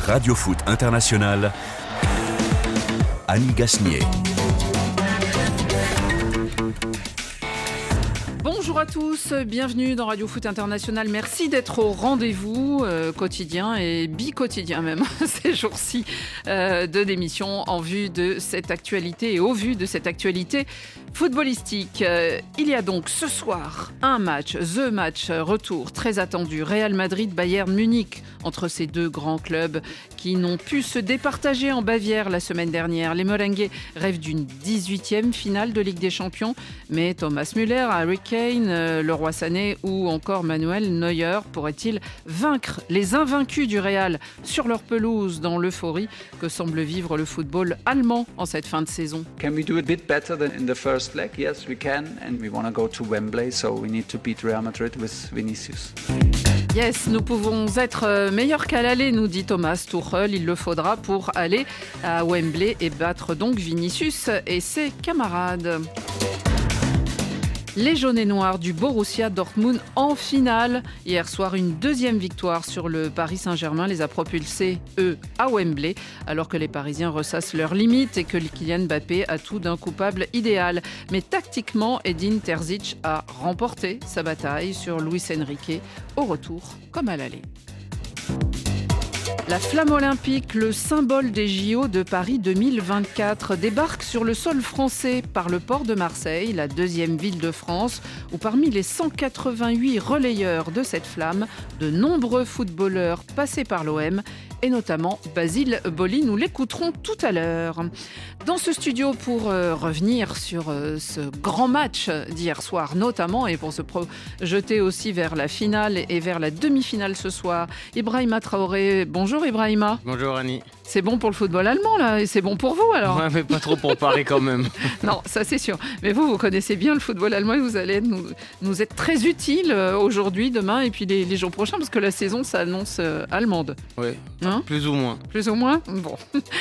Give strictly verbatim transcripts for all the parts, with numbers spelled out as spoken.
Radio Foot International, Annie Gasnier. Bonjour à tous, bienvenue dans Radio Foot International. Merci d'être au rendez-vous euh, quotidien et bi-quotidien même ces jours-ci euh, de l'émission en vue de cette actualité et au vu de cette actualité footballistique. Euh, il y a donc ce soir un match, the match retour très attendu, Real Madrid-Bayern Munich, entre ces deux grands clubs qui n'ont pu se départager en Bavière la semaine dernière. Les Merengues rêvent d'une dix-huitième finale de Ligue des Champions, mais Thomas Müller, Harry Kane, Leroy Sané ou encore Manuel Neuer pourraient-ils vaincre les invaincus du Real sur leur pelouse dans l'euphorie que semble vivre le football allemand en cette fin de saison? Can we do a bit better than in the first leg? Yes, we can, and we want to go to Wembley, so we need to beat Real Madrid with Vinicius. Yes, nous pouvons être meilleurs qu'à l'aller, nous dit Thomas Tuchel. Il le faudra pour aller à Wembley et battre donc Vinicius et ses camarades. Les jaunes et noirs du Borussia Dortmund en finale. Hier soir, une deuxième victoire sur le Paris Saint-Germain les a propulsés, eux, à Wembley, alors que les Parisiens ressassent leurs limites et que Kylian Mbappé a tout d'un coupable idéal. Mais tactiquement, Edin Terzic a remporté sa bataille sur Luis Enrique au retour comme à l'aller. La flamme olympique, le symbole des J O de Paris deux mille vingt-quatre, débarque sur le sol français par le port de Marseille, la deuxième ville de France, où parmi les cent quatre-vingt-huit relayeurs de cette flamme, de nombreux footballeurs passés par l'O M, et notamment Basile Boli. Nous l'écouterons tout à l'heure. Dans ce studio pour euh, revenir sur euh, ce grand match d'hier soir notamment, et pour se projeter aussi vers la finale et vers la demi-finale ce soir, Ibrahima Traoré. Bonjour Ibrahima. Bonjour Annie. C'est bon pour le football allemand là, et c'est bon pour vous alors? Ouais, mais pas trop pour Paris quand même. Non, ça c'est sûr. Mais vous, vous connaissez bien le football allemand et vous allez nous, nous être très utile euh, aujourd'hui, demain et puis les, les jours prochains, parce que la saison s'annonce euh, allemande. Oui, hein? Plus ou moins. Plus ou moins. Bon.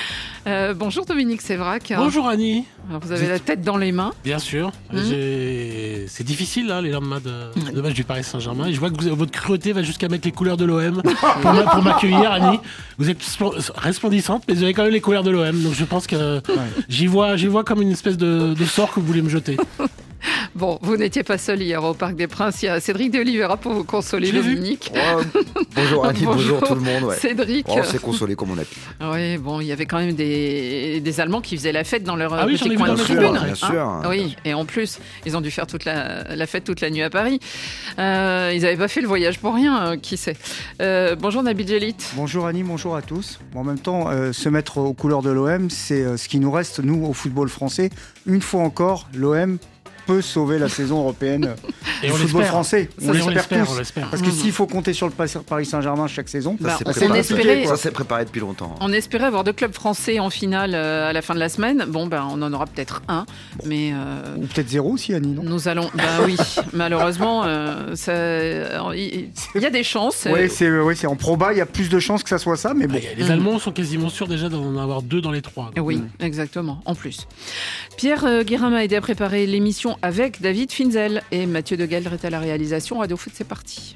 Euh, bonjour Dominique Sévrac. Bonjour Annie. Alors, vous avez la tête dans les mains. Bien sûr. Mmh. J'ai... C'est difficile là, les lendemains de, de match du Paris Saint-Germain. Et je vois que vous, votre cruauté va jusqu'à mettre les couleurs de l'O M pour, ma, pour m'accueillir, Annie. Vous êtes resplendissante, mais vous avez quand même les couleurs de l'O M. Donc je pense que ouais. j'y vois, j'y vois comme une espèce de, de sort que vous voulez me jeter. Bon, vous n'étiez pas seul hier au Parc des Princes. Il y a Cédric de Oliveira pour vous consoler, Dominique. Oh, bonjour Annie, bonjour, bonjour tout le monde. Ouais. Cédric. Oh, on s'est consolé comme on a pu. Oui, bon, il y avait quand même des, des Allemands qui faisaient la fête dans leur ah oui, petit coin de tribune. Bien hein sûr. Oui, et en plus, ils ont dû faire toute la, la fête toute la nuit à Paris. Euh, ils n'avaient pas fait le voyage pour rien, qui sait. Euh, bonjour Nabil Djelit. Bonjour Annie, bonjour à tous. Bon, en même temps, euh, se mettre aux couleurs de l'O M, c'est euh, ce qui nous reste, nous, au football français. Une fois encore, l'O M peut sauver la saison européenne et du on football français. On, on l'espère, on l'espère. Parce que mmh. s'il faut compter sur le Paris Saint-Germain chaque saison, bah, ça, s'est espérait, ça s'est préparé depuis longtemps. On espérait avoir deux clubs français en finale euh, à la fin de la semaine. Bon, ben, on en aura peut-être un, bon. mais euh, ou peut-être zéro aussi, Annie, non? Nous allons. Bah oui, malheureusement, euh, ça... il y a des chances. Oui, c'est, ouais, c'est en proba, il y a plus de chances que ça soit ça, mais bon. Ah, les mmh. Allemands sont quasiment sûrs déjà d'en avoir deux dans les trois. Donc. Oui, mmh. exactement. En plus, Pierre euh, Guérin m'a aidé à préparer l'émission avec David Finzel et Mathieu De Gueldre est à la réalisation. Radio Foot, c'est parti.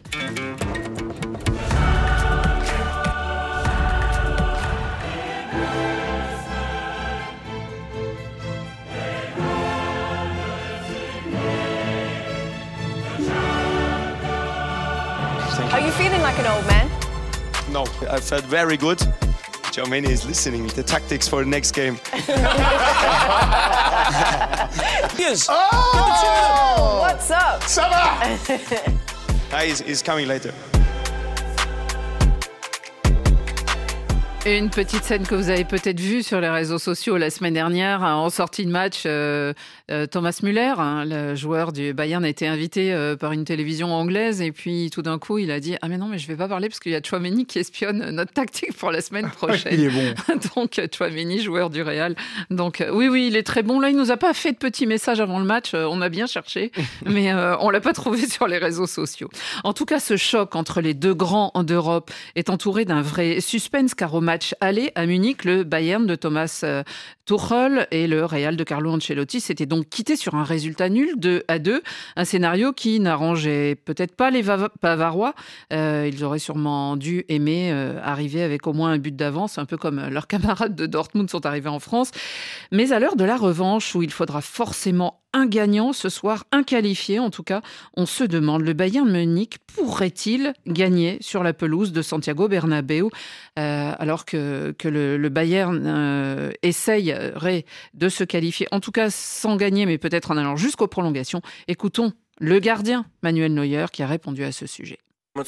Are you feeling like an old man? No, I felt very good. Germany is listening. The tactics for the next game. Yes. Oh! What's up? Ça va? ah, he's, he's coming later. Une petite scène que vous avez peut-être vue sur les réseaux sociaux la semaine dernière, en sortie de match, euh, euh, Thomas Müller, hein, le joueur du Bayern, a été invité euh, par une télévision anglaise et puis tout d'un coup il a dit « Ah mais non, mais je ne vais pas parler parce qu'il y a Tchouaméni qui espionne notre tactique pour la semaine prochaine. » Il est bon. Donc Tchouaméni, joueur du Real. Donc euh, oui, oui, il est très bon. Là, il ne nous a pas fait de petits messages avant le match, euh, on a bien cherché, mais euh, on ne l'a pas trouvé sur les réseaux sociaux. En tout cas, ce choc entre les deux grands d'Europe est entouré d'un vrai suspense car au match match aller à Munich, le Bayern de Thomas Tuchel et le Real de Carlo Ancelotti s'étaient donc quittés sur un résultat nul, deux à deux. Un scénario qui n'arrangeait peut-être pas les Bavarois. Euh, ils auraient sûrement dû aimer euh, arriver avec au moins un but d'avance, un peu comme leurs camarades de Dortmund sont arrivés en France. Mais à l'heure de la revanche, où il faudra forcément un gagnant ce soir, un qualifié en tout cas, on se demande, le Bayern Munich pourrait-il gagner sur la pelouse de Santiago Bernabéu euh, alors que, que le, le Bayern euh, essayerait de se qualifier, en tout cas sans gagner, mais peut-être en allant jusqu'aux prolongations. Écoutons le gardien Manuel Neuer qui a répondu à ce sujet.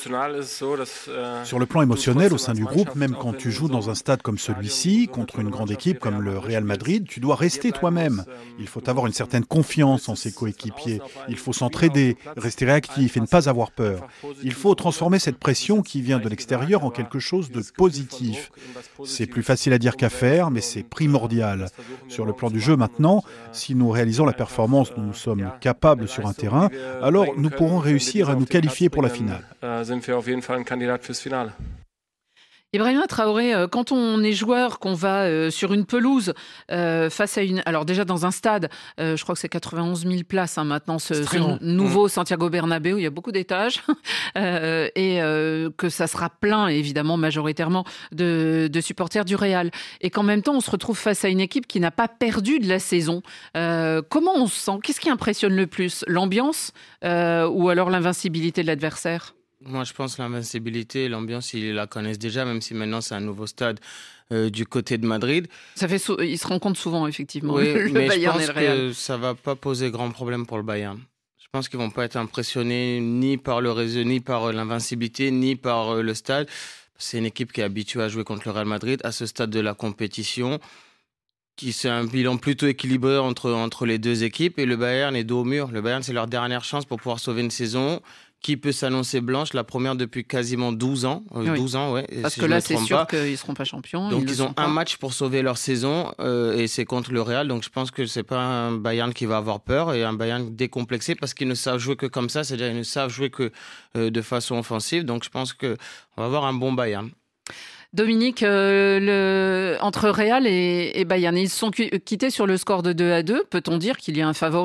Sur le plan émotionnel, au sein du groupe, même quand tu joues dans un stade comme celui-ci, contre une grande équipe comme le Real Madrid, tu dois rester toi-même. Il faut avoir une certaine confiance en ses coéquipiers. Il faut s'entraider, rester réactif et ne pas avoir peur. Il faut transformer cette pression qui vient de l'extérieur en quelque chose de positif. C'est plus facile à dire qu'à faire, mais c'est primordial. Sur le plan du jeu maintenant, si nous réalisons la performance dont nous sommes capables sur un terrain, alors nous pourrons réussir à nous qualifier pour la finale. sind wir auf jeden Fall ein Kandidat fürs Finale. Ibrahima Traoré, quand on est joueur, qu'on va euh, sur une pelouse euh, face à une... Alors déjà dans un stade, euh, je crois que c'est quatre-vingt-onze mille places hein, maintenant, ce, ce nouveau mmh. Santiago Bernabéu, il y a beaucoup d'étages, euh, et euh, que ça sera plein évidemment majoritairement de, de supporters du Real. Et qu'en même temps, on se retrouve face à une équipe qui n'a pas perdu de la saison. Euh, comment on se sent ? Qu'est-ce qui impressionne le plus ? L'ambiance euh, ou alors l'invincibilité de l'adversaire ? Moi, je pense que l'invincibilité, l'ambiance, ils la connaissent déjà, même si maintenant c'est un nouveau stade euh, du côté de Madrid. Ça fait sou- ils se rencontrent souvent, effectivement, oui, le mais Bayern je pense et le Real. que ça ne va pas poser grand problème pour le Bayern. Je pense qu'ils ne vont pas être impressionnés ni par le réseau, ni par l'invincibilité, ni par le stade. C'est une équipe qui est habituée à jouer contre le Real Madrid à ce stade de la compétition. Qui c'est un bilan plutôt équilibré entre, entre les deux équipes. Et le Bayern est dos au mur. Le Bayern, c'est leur dernière chance pour pouvoir sauver une saison qui peut s'annoncer blanche, la première depuis quasiment douze ans. Euh, oui. douze ans, ouais. Parce si que là, c'est sûr pas. qu'ils ne seront pas champions. Donc, ils, ils ont un pas. match pour sauver leur saison euh, et c'est contre le Real. Donc, je pense que ce n'est pas un Bayern qui va avoir peur et un Bayern décomplexé parce qu'ils ne savent jouer que comme ça. C'est-à-dire qu'ils ne savent jouer que euh, de façon offensive. Donc, je pense qu'on va avoir un bon Bayern. Dominique, euh, le... entre Real et, et Bayern, ils se sont quittés sur le score de deux à deux. Peut-on dire qu'il y a un favori ?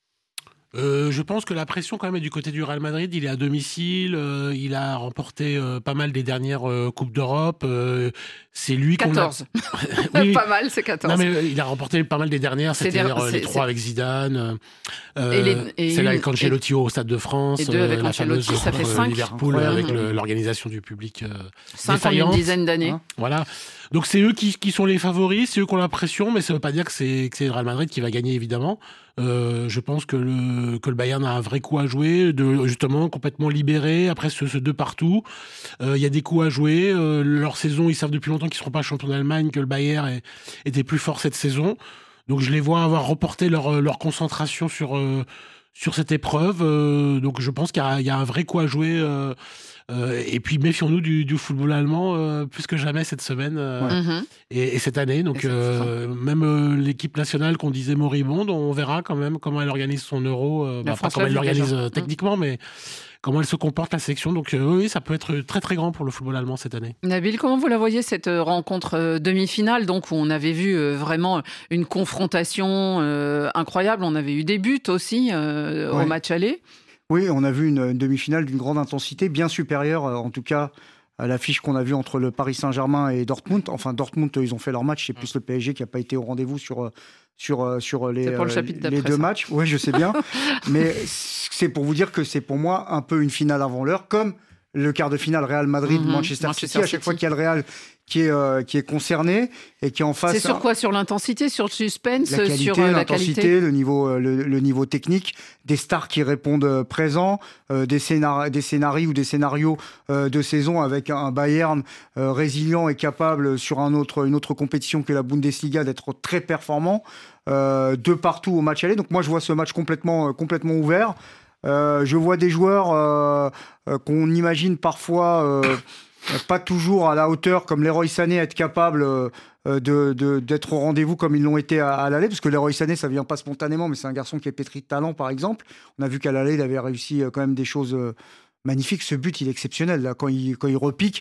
Euh, je pense que la pression quand même est du côté du Real Madrid. Il est à domicile, euh, il a remporté euh, pas mal des dernières euh, Coupes d'Europe. Euh, c'est lui qu'on quatorze. A... oui, pas mal, c'est quatorze. Non, mais euh, il a remporté pas mal des dernières, c'est c'est-à-dire des... les trois avec Zidane, euh, et les... et celle une... avec Ancelotti et... au Stade de France, et deux avec la Ancelotti, fameuse ça fait contre cinq. Liverpool avec le, l'organisation du public euh, cinq en une dizaine d'années. Hein, voilà. Donc c'est eux qui, qui sont les favoris, c'est eux qui ont la pression, mais ça ne veut pas dire que c'est, que c'est le Real Madrid qui va gagner évidemment. Euh, je pense que le, que le Bayern a un vrai coup à jouer, de, justement complètement libéré après ce, ce deux partout. Il euh, y a des coups à jouer. Euh, leur saison, ils savent depuis longtemps qu'ils ne seront pas champions d'Allemagne, que le Bayern est, était plus fort cette saison. Donc je les vois avoir reporté leur, leur concentration sur, euh, sur cette épreuve. Euh, donc je pense qu'il y a, il y a un vrai coup à jouer. Euh, Euh, et puis méfions-nous du, du football allemand euh, plus que jamais cette semaine euh, ouais. et, et cette année. Donc euh, même euh, l'équipe nationale qu'on disait moribonde, on verra quand même comment elle organise son Euro. Euh, bah, pas comment elle l'organise euh, techniquement, mmh. mais comment elle se comporte la sélection. Donc euh, oui, ça peut être très très grand pour le football allemand cette année. Nabil, comment vous la voyez cette rencontre euh, demi-finale, donc où on avait vu euh, vraiment une confrontation euh, incroyable. On avait eu des buts aussi euh, ouais. au match aller. Oui, on a vu une, une demi-finale d'une grande intensité, bien supérieure en tout cas à l'affiche qu'on a vue entre le Paris Saint-Germain et Dortmund. Enfin, Dortmund, ils ont fait leur match, c'est plus le P S G qui n'a pas été au rendez-vous sur, sur, sur les, euh, les deux ça. matchs. Oui, je sais bien. Mais c'est pour vous dire que c'est pour moi un peu une finale avant l'heure, comme le quart de finale Real Madrid-Manchester mm-hmm. City. À chaque fois qu'il y a le Real qui est, euh, qui est concerné et qui est en face... C'est sur quoi ? Sur l'intensité, sur le suspense, la qualité, sur euh, la l'intensité, qualité le niveau, euh, le, le niveau technique, des stars qui répondent euh, présents, euh, des, scénar- des scénarios ou des scénarios euh, de saison avec un Bayern euh, résilient et capable sur un autre, une autre compétition que la Bundesliga d'être très performant, euh, de partout au match aller. Donc moi, je vois ce match complètement, euh, complètement ouvert. Euh, je vois des joueurs euh, euh, qu'on imagine parfois... Euh, pas toujours à la hauteur, comme Leroy Sané, être capable euh, de, de, d'être au rendez-vous comme ils l'ont été à, à l'aller, parce que Leroy Sané, ça vient pas spontanément, mais c'est un garçon qui est pétri de talent, par exemple. On a vu qu'à l'aller, il avait réussi euh, quand même des choses euh, magnifiques. Ce but, il est exceptionnel, là, quand il, quand il repique.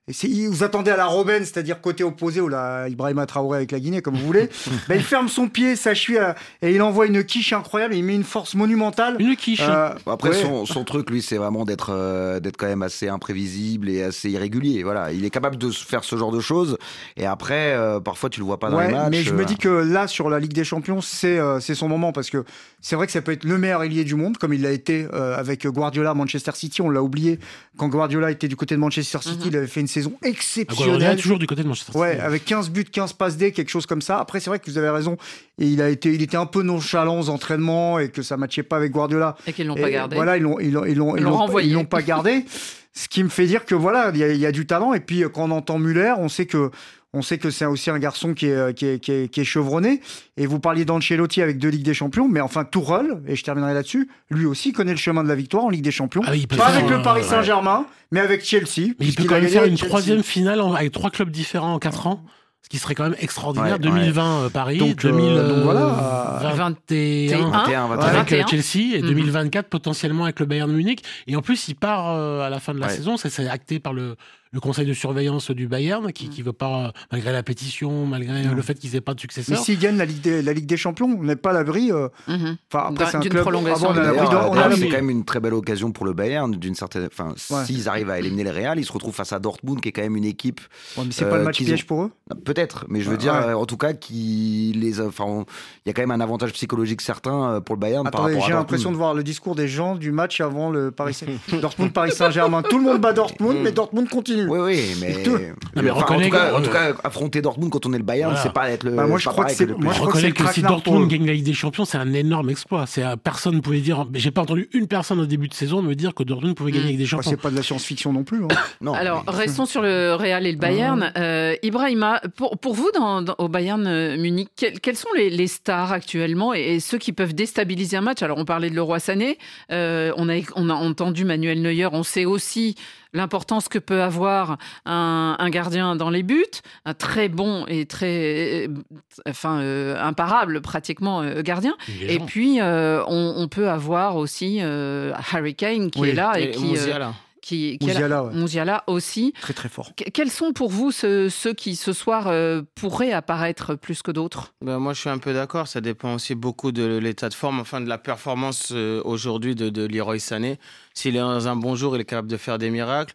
c'est, vous attendez à la Robben, c'est-à-dire côté opposé, ou la Ibrahima Traoré avec la Guinée, comme vous voulez. Ben, il ferme son pied, sa cheville, et il envoie une quiche incroyable. Et il met une force monumentale. Une quiche. Euh, Après, ouais. son, son truc, lui, c'est vraiment d'être, euh, d'être quand même assez imprévisible et assez irrégulier. Voilà, il est capable de faire ce genre de choses. Et après, euh, parfois, tu le vois pas dans ouais, les matchs. Mais je me euh... dis que là, sur la Ligue des Champions, c'est, euh, c'est son moment, parce que c'est vrai que ça peut être le meilleur ailier du monde, comme il l'a été euh, avec Guardiola à Manchester City. On l'a oublié. Quand Guardiola était du côté de Manchester City, mm-hmm. il avait fait une saison exceptionnelle. Guardiola est toujours du côté de Manchester City. Ouais, avec quinze buts, quinze passes D, quelque chose comme ça. Après, c'est vrai que vous avez raison. Et il a été, il était un peu nonchalant aux entraînements et que ça matchait pas avec Guardiola. Et qu'ils l'ont et pas gardé. Voilà, ils l'ont, ils l'ont, ils l'ont, ils l'ont renvoyé. Ils l'ont pas gardé. Ce qui me fait dire que voilà, il y, y a du talent. Et puis quand on entend Müller, on sait que. On sait que c'est aussi un garçon qui est, qui est, qui est, qui est chevronné. Et vous parliez d'Ancelotti avec deux Ligues des Champions, mais enfin Tourelle, et je terminerai là-dessus, lui aussi connaît le chemin de la victoire en Ligue des Champions. Ah oui, pas avec faire, le Paris euh, Saint-Germain, ouais. mais avec Chelsea. Mais il peut quand même faire une troisième finale avec trois clubs différents en quatre ans. Ce qui serait quand même extraordinaire. Ouais, deux mille vingt ouais. euh, Paris, donc, deux mille euh, donc voilà, vingt et un vingt et un, avec vingt et un. Chelsea et mmh. deux mille vingt-quatre potentiellement avec le Bayern Munich. Et en plus, il part euh, à la fin de la ouais. saison. Ça, c'est acté par le, le conseil de surveillance du Bayern qui ne veut pas, malgré la pétition, malgré mmh. le fait qu'ils n'aient pas de successeur. Mais s'ils gagnent la Ligue des, la Ligue des Champions, on n'est pas à l'abri. Euh... Mmh. Enfin, après, c'est un d'une club. prolongation. Ah bon, D'ailleurs, on d'ailleurs, a c'est quand même une très belle occasion pour le Bayern. D'une certaine, enfin, ouais. s'ils arrivent à éliminer le Real, ils se retrouvent face à Dortmund, qui est quand même une équipe. Ouais, mais c'est euh, pas le match piège ont... pour eux. Peut-être, mais je veux ouais, dire, ouais. en tout cas, qui les, enfin, on... il y a quand même un avantage psychologique certain pour le Bayern. Attendez, par rapport j'ai à l'impression de voir le discours des gens du match avant le Paris Dortmund Paris Saint-Germain. Tout le monde bat Dortmund, mais Dortmund continue. Oui, oui, mais. Non, mais enfin, en, tout cas, que... en tout cas, affronter Dortmund quand on est le Bayern, voilà. c'est pas être le. Bah, moi, je crois que c'est. Moi, je reconnais que, que si Dortmund gagne la Ligue des Champions, c'est un énorme exploit. C'est personne ne pouvait dire. J'ai pas entendu une personne au début de saison me dire que Dortmund pouvait gagner la Ligue des Champions. Bah, c'est pas de la science-fiction non plus. Hein. non. Alors, mais... restons sur le Real et le Bayern. Euh, Ibrahima, pour pour vous dans, dans, au Bayern Munich, quels, quels sont les, les stars actuellement et, et ceux qui peuvent déstabiliser un match? Alors, on parlait de Leroy Sané. Euh, on a on a entendu Manuel Neuer. On sait aussi l'importance que peut avoir un, un gardien dans les buts, un très bon et très, euh, enfin, euh, imparable pratiquement euh, gardien. Et puis, euh, on, on peut avoir aussi euh, Harry Kane qui oui. est là et, et qui... Musiala. Euh, Qui, qui Musiala, ouais. Musiala aussi. Très très fort. Qu- quels sont pour vous ce, ceux qui ce soir euh, pourraient apparaître plus que d'autres? Ben moi je suis un peu d'accord, ça dépend aussi beaucoup de l'état de forme, enfin de la performance euh, aujourd'hui de, de Leroy Sané. S'il est dans un bon jour, il est capable de faire des miracles.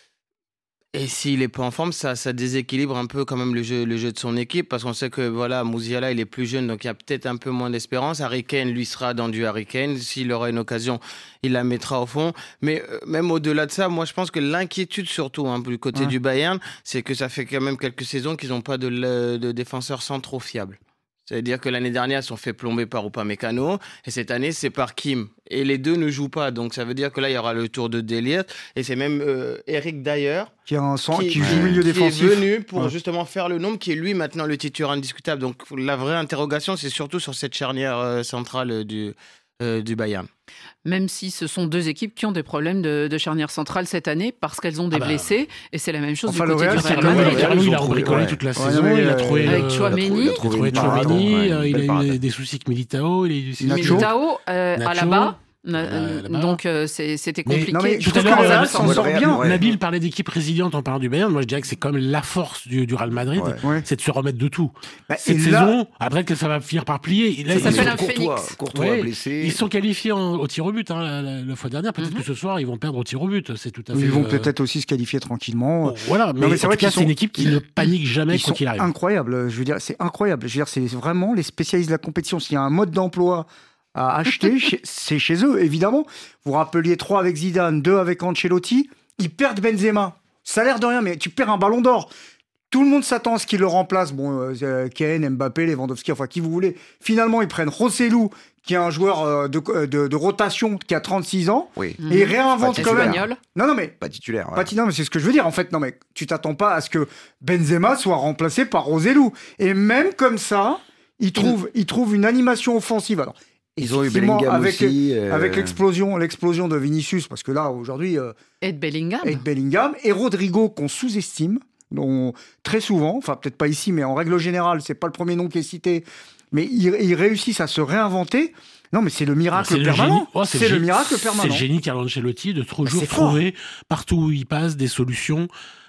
Et s'il n'est pas en forme, ça, ça déséquilibre un peu quand même le jeu, le jeu de son équipe, parce qu'on sait que voilà, Musiala, il est plus jeune, donc il y a peut-être un peu moins d'espérance. Harry Kane, lui, sera dans du Harry Kane. S'il aura une occasion, il la mettra au fond. Mais euh, même au-delà de ça, moi, je pense que l'inquiétude, surtout hein, du côté ouais. du Bayern, c'est que ça fait quand même quelques saisons qu'ils n'ont pas de, de, de défenseurs centraux fiables. C'est-à-dire que l'année dernière, ils se sont fait plomber par Upamecano, et cette année, c'est par Kim. Et les deux ne jouent pas, donc ça veut dire que là, il y aura le tour de De Ligt, et c'est même euh, Eric Dyer qui, a un sang, qui, qui joue au milieu qui défensif. est venu pour ouais. justement faire le nombre, qui est lui maintenant le titulaire indiscutable. Donc la vraie interrogation, c'est surtout sur cette charnière euh, centrale du, euh, du Bayern. Même si ce sont deux équipes qui ont des problèmes de, de charnière centrale cette année parce qu'elles ont des ah bah. blessés, et c'est la même chose enfin, du côté Real, du Real Madrid. Carlo, il a bricolé toute la ouais. saison, ouais, il a trouvé avec Chouameni, il a trouvé Chouameni, il a eu des soucis avec Militao, il a eu des Militao euh, à la bas. Euh, donc euh, c'est, c'était compliqué. Mais, non, mais tout à l'heure, on s'en sort bien. Ouais. Nabil parlait d'équipe résiliente en parlant du Bayern. Moi, je dirais que c'est comme la force du, du Real Madrid, ouais. c'est de se remettre de tout. Bah, Cette saison, là... après que ça va finir par plier, là, ça ils s'appelle un Courtois, phénix. Courtois ouais, blessé. Ils sont qualifiés en, au tir au but hein, la, la, la fois dernière. Peut-être mm-hmm. que ce soir, ils vont perdre au tir au but. C'est tout à fait. Ils vont euh... peut-être aussi se qualifier tranquillement. Bon, voilà, mais, non, mais c'est vrai que c'est une équipe qui ne panique jamais quoi qu'il arrive. Incroyable. Je veux dire, c'est incroyable. Je veux dire, c'est vraiment les spécialistes de la compétition. S'il y a un mode d'emploi à acheter, c'est chez eux, évidemment. Vous rappeliez trois avec Zidane, deux avec Ancelotti. Ils perdent Benzema. Ça a l'air de rien, mais tu perds un ballon d'or. Tout le monde s'attend à ce qu'ils le remplacent. Bon, euh, Kane, Mbappé, Lewandowski, enfin qui vous voulez. Finalement, ils prennent Rossellou, qui est un joueur euh, de, de, de rotation, qui a trente-six ans. Oui. Et ils réinventent quand même. Non, non, mais. Pas titulaire. Ouais. Pas titulaire, mais c'est ce que je veux dire. En fait, non, mais tu t'attends pas à ce que Benzema soit remplacé par Rossellou. Et même comme ça, ils trouvent, ils trouvent une animation offensive. Alors, ils ont eu Bellingham avec, aussi. Euh... Avec l'explosion, l'explosion de Vinicius, parce que là, aujourd'hui... Euh, et de Bellingham. Et de Bellingham. Et Rodrigo, qu'on sous-estime, dont, très souvent, enfin peut-être pas ici, mais en règle générale, c'est pas le premier nom qui est cité, mais ils, ils réussissent à se réinventer. Non, mais c'est le miracle c'est permanent. Le oh, c'est, c'est le, le génie, miracle permanent. C'est le génie Carlo Ancelotti de toujours bah, trouver, partout où il passe, des solutions.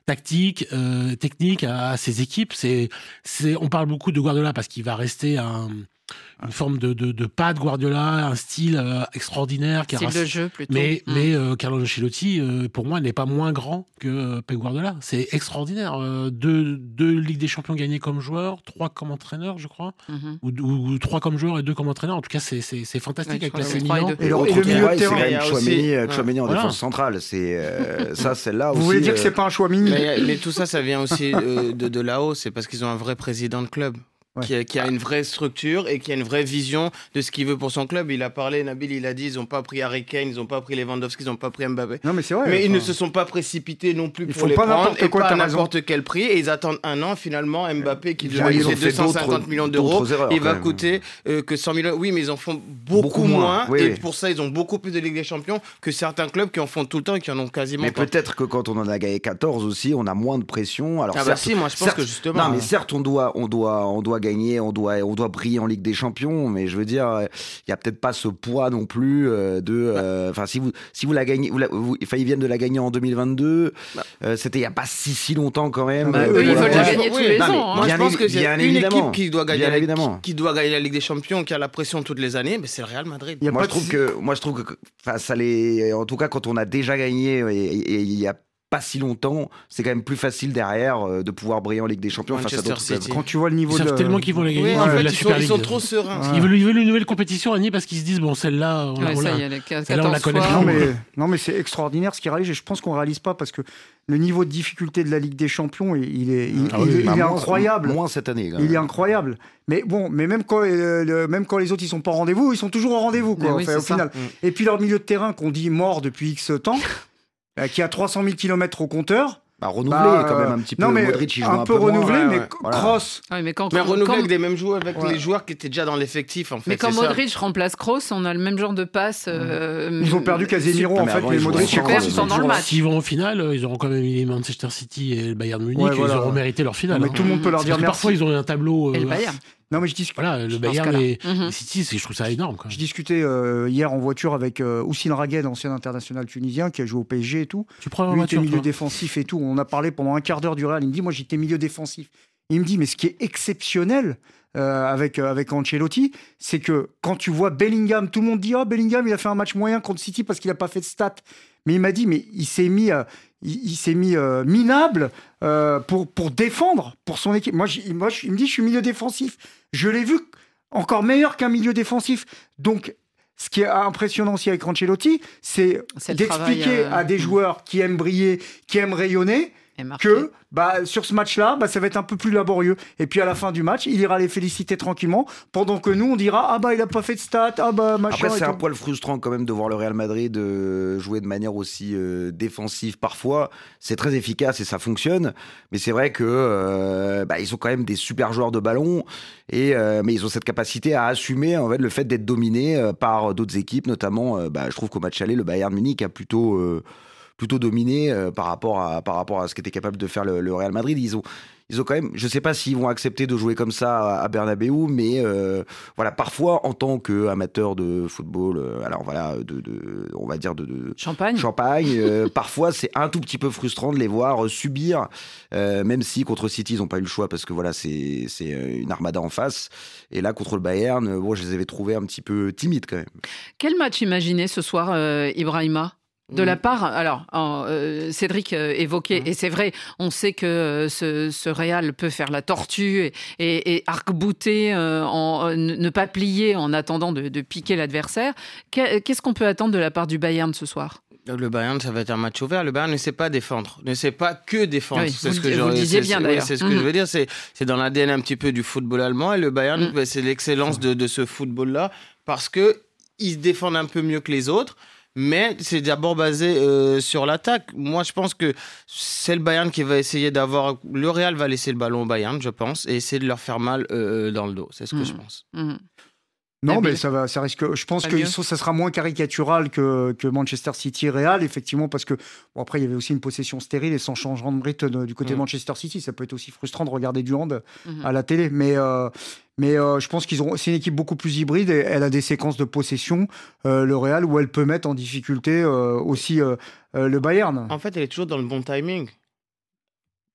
tactique, euh, technique à, à ses équipes. C'est, c'est, on parle beaucoup de Guardiola parce qu'il va rester un, une forme de, de, de pas de Guardiola, un style euh, extraordinaire. Style qui a, de jeu plutôt. Mais, mmh. mais euh, Carlo Ancelotti, euh, pour moi, n'est pas moins grand que euh, Pep Guardiola. C'est extraordinaire. Euh, deux, deux Ligues des Champions gagnées comme joueur, trois comme entraîneur, je crois. Mmh. Ou, ou, ou trois comme joueur et deux comme entraîneur. En tout cas, c'est, c'est, c'est fantastique ouais, avec la Milan. Et, et, le, et le milieu de terrain. C'est Chouameni, Chouameni en défense centrale. C'est euh, ça, celle-là aussi. Vous voulez dire euh... que c'est pas un Chouameni? mais, mais tout ça, ça vient aussi euh, de, de là-haut. C'est parce qu'ils ont un vrai président de club. Ouais. Qui, a, qui a une vraie structure et qui a une vraie vision de ce qu'il veut pour son club. Il a parlé, Nabil, il a dit, ils n'ont pas pris Harry Kane, ils n'ont pas pris Lewandowski, ils n'ont pas pris Mbappé. Non, mais c'est vrai. Mais enfin... ils ne se sont pas précipités non plus ils pour les pas prendre et quoi, pas à n'importe quel prix. Et ils attendent un an, finalement, Mbappé qui doit coûter deux cent cinquante millions d'euros, erreurs, il va coûter euh, que cent millions. Oui, mais ils en font beaucoup, beaucoup moins. moins oui, et oui. Pour ça, ils ont beaucoup plus de Ligue des Champions que certains clubs qui en font tout le temps et qui en ont quasiment mais pas. Mais peut-être que quand on en a gagné quatorze aussi, on a moins de pression. Alors, ah certes, bah si, moi je pense certes, que justement. Non, mais certes, on doit, on doit, on doit gagner, on doit, on doit briller en Ligue des Champions, mais je veux dire, il y a peut-être pas ce poids non plus euh, de. Enfin, euh, si vous, si vous la gagnez, vous, la, vous enfin, ils viennent de la gagner en deux mille vingt-deux. Bah. Euh, c'était il y a pas si si longtemps quand même. Bah, euh, eux, ils veulent la gagner tous les non, ans. Moi, je pense que c'est une équipe qui doit gagner, la, qui, qui doit gagner la Ligue des Champions, qui a la pression toutes les années, mais c'est le Real Madrid. Moi, je trouve que, moi, je trouve que, enfin, ça les, en tout cas, quand on a déjà gagné et il y a pas si longtemps, c'est quand même plus facile derrière euh, de pouvoir briller en Ligue des Champions face à d'autres clubs. Quand tu vois le niveau ils de... savent tellement qu'ils vont la gagner. Oui, en euh, fait, la ils, Super sont, League. ils sont trop sereins. Ouais. Ils, veulent, ils veulent une nouvelle compétition, Annie, parce qu'ils se disent, bon, celle-là, on, ouais, on, ça, la, y a les celle-là, on la connaît. Non mais, non, mais c'est extraordinaire ce qui réalise, et je pense qu'on ne réalise pas parce que le niveau de difficulté de la Ligue des Champions, il est, il, ah, il, oui, il, bah, il est moins, incroyable. Moins cette année. Quand même. Il est incroyable. Mais bon, mais même quand, euh, le, même quand les autres ils sont pas au rendez-vous, ils sont toujours au rendez-vous, quoi, oui, enfin, au ça. final. Mm. Et puis leur milieu de terrain qu'on dit mort depuis X temps, euh, qui a trois cent mille kilomètres au compteur. Bah, renouvelé bah, quand même un petit peu. Non, mais Modric, il joue un, un peu, peu renouvelé, moins, mais ouais, ouais. Kroos. Ah oui, mais quand, mais quand, renouvelé quand... avec des mêmes joueurs, avec ouais. les joueurs qui étaient déjà dans l'effectif, en fait. Mais quand c'est Modric ça. remplace Kroos, on a le même genre de passe. Euh, ils ont perdu Casemiro, en fait, mais Modric et Kroos sont dans le match. S'ils vont en finale, ils auront quand même mis Manchester City et le Bayern Munich, ouais, voilà. ils auront mérité leur finale. Mais tout le monde peut leur dire merci. Parfois, ils ont un tableau. Et le Bayern. Non, mais je discute. Voilà, le Bayern et, mm-hmm. et City, c'est, je trouve ça énorme. Quoi. Je discutais euh, hier en voiture avec euh, Houssine Ragued, ancien international tunisien qui a joué au P S G et tout. Tu prends Lui, il était milieu toi. défensif et tout. On a parlé pendant un quart d'heure du Real. Il me dit, moi, j'étais milieu défensif. Et il me dit, mais ce qui est exceptionnel euh, avec, euh, avec Ancelotti, c'est que quand tu vois Bellingham, tout le monde dit, oh, Bellingham, il a fait un match moyen contre City parce qu'il n'a pas fait de stats. Mais il m'a dit, mais il s'est mis, euh, il, il s'est mis euh, minable euh, pour, pour défendre pour son équipe. Moi, je, moi je, il me dit, je suis milieu défensif. Je l'ai vu encore meilleur qu'un milieu défensif. Donc, ce qui est impressionnant aussi avec Ancelotti, c'est, c'est d'expliquer euh... à des joueurs qui aiment briller, qui aiment rayonner, que bah, sur ce match-là, bah, ça va être un peu plus laborieux. Et puis à la fin du match, il ira les féliciter tranquillement, pendant que nous, on dira « Ah bah, il n'a pas fait de stats, ah bah, machin... » Après, c'est un poil frustrant quand même de voir le Real Madrid euh, jouer de manière aussi euh, défensive parfois. C'est très efficace et ça fonctionne, mais c'est vrai que euh, bah, ils sont quand même des super joueurs de ballon, et, euh, mais ils ont cette capacité à assumer en fait, le fait d'être dominés euh, par d'autres équipes, notamment, euh, bah, je trouve qu'au match aller, le Bayern Munich a plutôt... Euh, plutôt dominé euh, par, rapport à, par rapport à ce qu'était capable de faire le, le Real Madrid. Ils ont, ils ont quand même, je ne sais pas s'ils vont accepter de jouer comme ça à, à Bernabeu, mais euh, voilà, parfois en tant qu'amateur de football, euh, alors voilà, de, de, on va dire de, de Champagne, Champagne euh, parfois c'est un tout petit peu frustrant de les voir subir, euh, même si contre City ils n'ont pas eu le choix parce que voilà, c'est, c'est une armada en face. Et là contre le Bayern, bon, je les avais trouvés un petit peu timides quand même. Quel match imaginez ce soir, euh, Ibrahima ? De la part, alors euh, Cédric euh, évoquait, mmh. et c'est vrai, on sait que euh, ce, ce Real peut faire la tortue et, et, et arc-bouter, euh, en, euh, ne pas plier en attendant de, de piquer l'adversaire. Qu'est-ce qu'on peut attendre de la part du Bayern ce soir ? Le Bayern, ça va être un match ouvert. Le Bayern ne sait pas défendre, ne sait pas que défendre. Oui, c'est vous, ce que vous le disiez bien c'est, d'ailleurs. Oui, c'est ce mmh. que je veux dire. C'est, c'est dans l'A D N un petit peu du football allemand. Et le Bayern, mmh. bah, c'est l'excellence de, de ce football-là parce qu'ils se défendent un peu mieux que les autres. Mais c'est d'abord basé euh, sur l'attaque. Moi, je pense que c'est le Bayern qui va essayer d'avoir... Le Real va laisser le ballon au Bayern, je pense, et essayer de leur faire mal euh, dans le dos. C'est ce que mmh. je pense. Mmh. Non, mais ça va, ça risque. Je pense que ça sera moins caricatural que, que Manchester City et Real, effectivement, parce que bon, après il y avait aussi une possession stérile et sans changement de rythme du côté mmh. de Manchester City. Ça peut être aussi frustrant de regarder du hand mmh. à la télé, mais. Euh, Mais euh, je pense qu'ils ont. C'est une équipe beaucoup plus hybride et elle a des séquences de possession, euh, le Real, où elle peut mettre en difficulté euh, aussi euh, euh, le Bayern. En fait, elle est toujours dans le bon timing.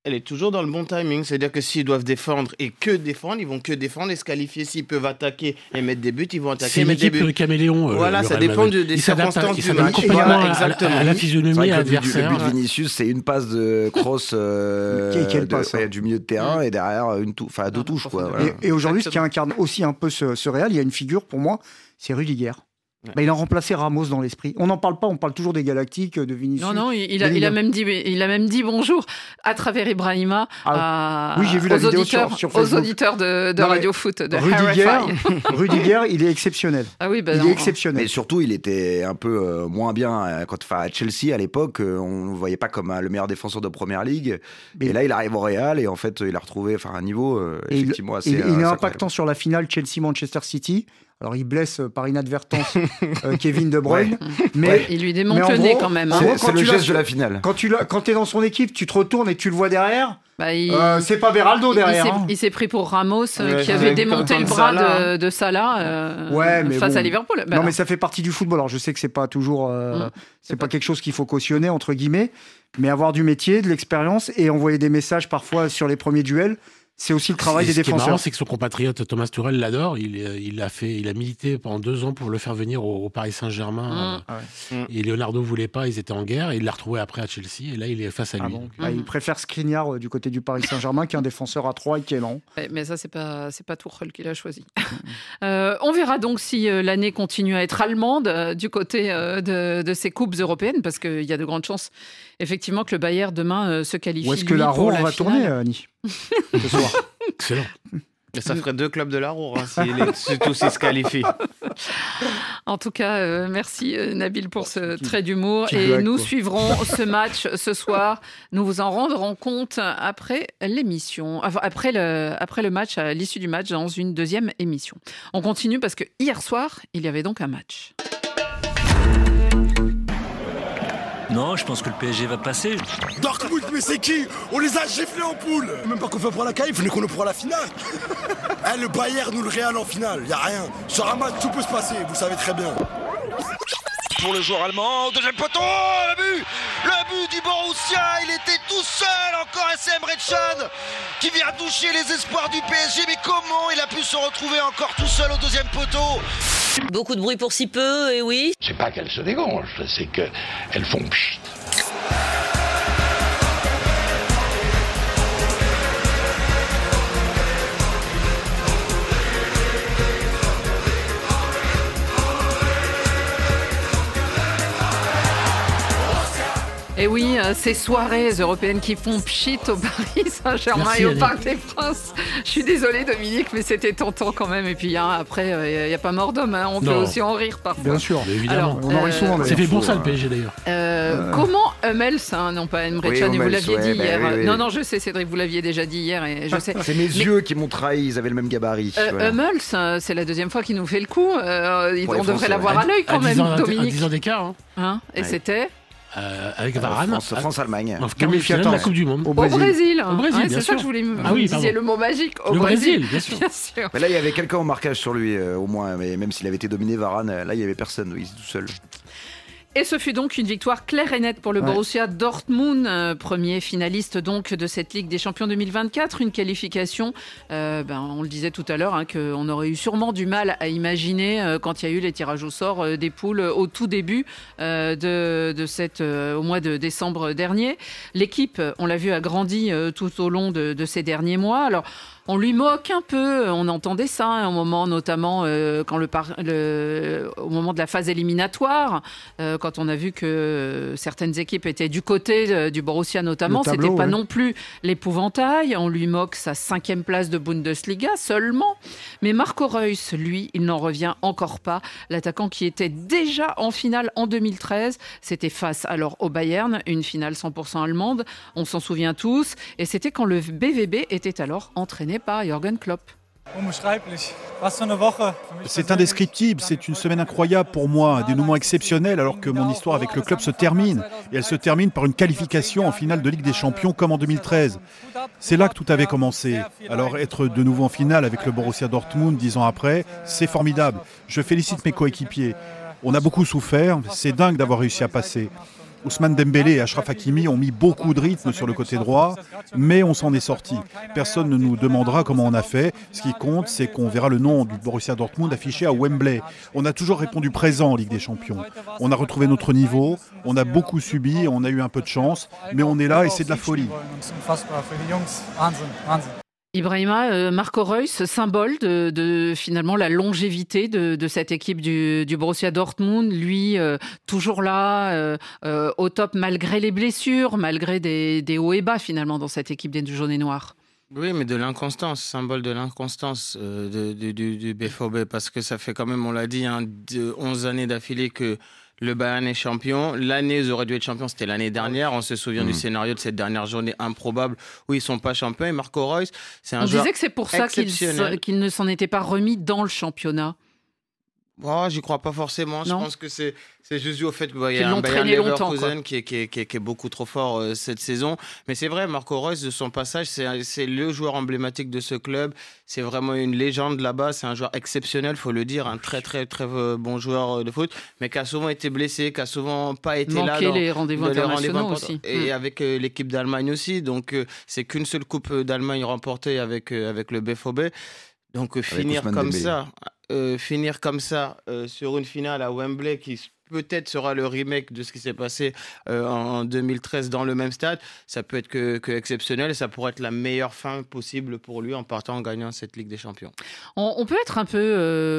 elle est toujours dans le bon timing. C'est-à-dire que s'ils doivent défendre et que défendre, ils vont que défendre et se qualifier. S'ils peuvent attaquer et mettre des buts, ils vont attaquer c'est et mettre des buts. C'est une équipe caméléon. Euh, voilà, ça dépend de, des circonstances du match. Complètement voilà, exactement. À, à la physionomie adversaire. Le but de Vinicius, c'est une passe de cross euh, Quelle de, passe, ouais, du milieu de terrain mmh. et derrière une tou- enfin, deux ah, touches. Quoi, voilà. Et, et aujourd'hui, ce qui incarne aussi un peu ce, ce Real, il y a une figure pour moi, c'est Rudiger. Ouais. Bah, il a remplacé Ramos dans l'esprit. On n'en parle pas, on parle toujours des Galactiques, de Vinicius. Non, non, il, il, a, il, a, même dit, il a même dit bonjour à travers Ibrahima ah, à, oui, j'ai vu la aux, vidéo auditeurs, sur, sur aux auditeurs de, de non, Radio Foot, de Rudiger, Rudiger, il est exceptionnel. Ah oui, bah il non, est exceptionnel. Mais surtout, il était un peu euh, moins bien. Quand, enfin, à Chelsea, à l'époque, euh, on ne le voyait pas comme euh, le meilleur défenseur de Première Ligue. Et, et là, il arrive au Real et en fait, il a retrouvé enfin, un niveau euh, effectivement il, assez... Il, euh, il est impactant sur la finale Chelsea-Manchester City. Alors, il blesse par inadvertance euh, Kevin De Bruyne. Ouais. Mais ouais, il lui démonte le nez quand même. Hein. C'est, c'est le geste de la finale. Quand tu es dans son équipe, tu te retournes et tu le vois derrière. Bah, il... euh, c'est pas Beraldo derrière. Il s'est, hein. il s'est pris pour Ramos euh, ouais, qui avait démonté le bras Salah. De, de Salah euh, ouais, mais face bon. à Liverpool. Bah, non, mais ça fait partie du football. Alors, je sais que c'est pas toujours, euh, mmh, c'est, c'est pas, pas quelque chose qu'il faut cautionner entre guillemets, mais avoir du métier, de l'expérience et envoyer des messages parfois sur les premiers duels. C'est aussi le travail c'est, des défenseurs. Ce qui est marrant, c'est que son compatriote Thomas Tuchel l'adore. Il, il, a fait, il a milité pendant deux ans pour le faire venir au, au Paris Saint-Germain. Mmh. Euh, et Leonardo voulait pas, ils étaient en guerre. Et il l'a retrouvé après à Chelsea. Et là, il est face à lui. Ah bon. ah, mmh. Il préfère Skriniar euh, du côté du Paris Saint-Germain qu'un défenseur à trois et qui est lent. Ouais, mais ça, c'est pas, c'est pas Tuchel qui l'a choisi. euh, on verra donc si euh, l'année continue à être allemande euh, du côté euh, de, de ces coupes européennes, parce qu'il y a de grandes chances, effectivement, que le Bayern demain euh, se qualifie. Où est-ce que la roue va tourner, Annie, ce soir? Excellent. Mais ça ferait deux clubs de la Roure, hein, surtout s'ils se qualifient. En tout cas, euh, merci euh, Nabil pour ce trait d'humour. Et blague, nous quoi. Suivrons ce match ce soir. Nous vous en rendrons compte après l'émission, après le, après le match, à l'issue du match, dans une deuxième émission. On continue parce que hier soir, il y avait donc un match. Non, je pense que le P S G va passer. Dortmund, mais c'est qui? On les a giflés en poule. Même pas qu'on fait pour la qualif, venez qu'on le pour la finale. Eh, le Bayern ou le Real en finale, y a rien. Sur un match, tout peut se passer, vous savez très bien. Pour le joueur allemand, deuxième poteau, le but Le but du Borussia, il était tout seul, encore S M Can qui vient toucher les espoirs du P S G, mais comment il a pu se retrouver encore tout seul au deuxième poteau? Beaucoup de bruit pour si peu, et oui. C'est pas qu'elles se dégongent, c'est qu'elles font pchit. Et oui, ces soirées européennes qui font pchit au Paris Saint-Germain Merci, et au Parc des Princes. Je suis désolée Dominique, mais c'était tentant quand même. Et puis hein, après, il euh, n'y a pas mort d'homme, hein. On non. peut aussi en rire parfois. Bien sûr, mais évidemment. Alors, on en rit souvent. C'est fait pour ça le P S G d'ailleurs. Euh, euh... Comment Hummels, hein, non pas Emre Can, oui, et vous l'aviez ouais, dit bah, hier. Oui, oui. Non, non, je sais Cédric, vous l'aviez déjà dit hier. Et je sais. C'est mes mais... yeux qui m'ont trahi, ils avaient le même gabarit. Euh, voilà. Hummels, c'est la deuxième fois qu'il nous fait le coup. Euh, on Français, devrait l'avoir ouais. à l'œil quand à même, ans, Dominique. À dix ans d'écart. Hein. Hein et ouais. c'était Euh, avec Varane, France, France-Allemagne. En quart-de-finale de la Coupe du Monde. Au Brésil. Au Brésil, au Brésil ouais, bien c'est sûr. ça que je voulais me ah oui, disiez le mot magique. Au le Brésil, Brésil bien, sûr. bien sûr. Mais là, il y avait quelqu'un au marquage sur lui, euh, au moins. Mais même s'il avait été dominé, Varane, là, il n'y avait personne. Il était tout seul. Et ce fut donc une victoire claire et nette pour le ouais. Borussia Dortmund, euh, premier finaliste donc de cette Ligue des Champions deux mille vingt-quatre, une qualification, euh, ben, on le disait tout à l'heure, hein, qu'on aurait eu sûrement du mal à imaginer euh, quand il y a eu les tirages au sort euh, des poules au tout début euh, de, de cette, euh, au mois de décembre dernier. L'équipe, on l'a vu, a grandi euh, tout au long de, de ces derniers mois. Alors, on lui moque un peu, on entendait ça à un moment, notamment euh, quand le, par, le, au moment de la phase éliminatoire, euh, quand on a vu que certaines équipes étaient du côté de, du Borussia notamment, tableau, c'était pas ouais. non plus l'épouvantail. On lui moque sa cinquième place de Bundesliga seulement. Mais Marco Reus, lui, il n'en revient encore pas. L'attaquant qui était déjà en finale en deux mille treize, c'était face alors au Bayern, une finale cent pour cent allemande, on s'en souvient tous, et c'était quand le B V B était alors entraîné par Jürgen Klopp. C'est indescriptible, c'est une semaine incroyable pour moi, un dénouement exceptionnel alors que mon histoire avec le club se termine. Et elle se termine par une qualification en finale de Ligue des Champions comme en deux mille treize. C'est là que tout avait commencé. Alors être de nouveau en finale avec le Borussia Dortmund dix ans après, c'est formidable. Je félicite mes coéquipiers. On a beaucoup souffert, c'est dingue d'avoir réussi à passer. Ousmane Dembélé et Achraf Hakimi ont mis beaucoup de rythme sur le côté droit, mais on s'en est sorti. Personne ne nous demandera comment on a fait. Ce qui compte, c'est qu'on verra le nom du Borussia Dortmund affiché à Wembley. On a toujours répondu présent en Ligue des Champions. On a retrouvé notre niveau, on a beaucoup subi, on a eu un peu de chance, mais on est là et c'est de la folie. Ibrahima, euh, Marco Reus, symbole de, de finalement la longévité de, de cette équipe du, du Borussia Dortmund, lui euh, toujours là, euh, euh, au top malgré les blessures, malgré des, des hauts et bas finalement dans cette équipe des jaunes et noirs. Oui, mais de l'inconstance, symbole de l'inconstance euh, de, de, du, du B V B, parce que ça fait quand même, on l'a dit, hein, de onze années d'affilée que le Bayern est champion. L'année où ils auraient dû être champions, c'était l'année dernière. On se souvient mmh. du scénario de cette dernière journée improbable où ils ne sont pas champions. Et Marco Reus, c'est un On joueur disait que c'est pour ça qu'il, qu'il ne s'en était pas remis dans le championnat. Oh, j'y crois pas forcément. Je non. pense que c'est, c'est juste dû au fait qu'il y a un Bayern Leverkusen qui est, qui, est, qui, est, qui est beaucoup trop fort euh, cette saison. Mais c'est vrai, Marco Reus, de son passage, c'est, c'est le joueur emblématique de ce club. C'est vraiment une légende là-bas. C'est un joueur exceptionnel, il faut le dire. Un très, très, très bon joueur de foot, mais qui a souvent été blessé, qui a souvent pas été Manqué là. Dans les rendez-vous dans internationaux les rendez-vous aussi. Et mmh. avec euh, l'équipe d'Allemagne aussi. Donc, euh, c'est qu'une seule Coupe d'Allemagne remportée avec, euh, avec le B V B. Donc, euh, finir comme Dembélé. ça... Euh, finir comme ça euh, sur une finale à Wembley qui peut-être sera le remake de ce qui s'est passé euh, en deux mille treize dans le même stade, ça peut être que, que exceptionnel et ça pourrait être la meilleure fin possible pour lui en partant en gagnant cette Ligue des Champions. On, on peut être un peu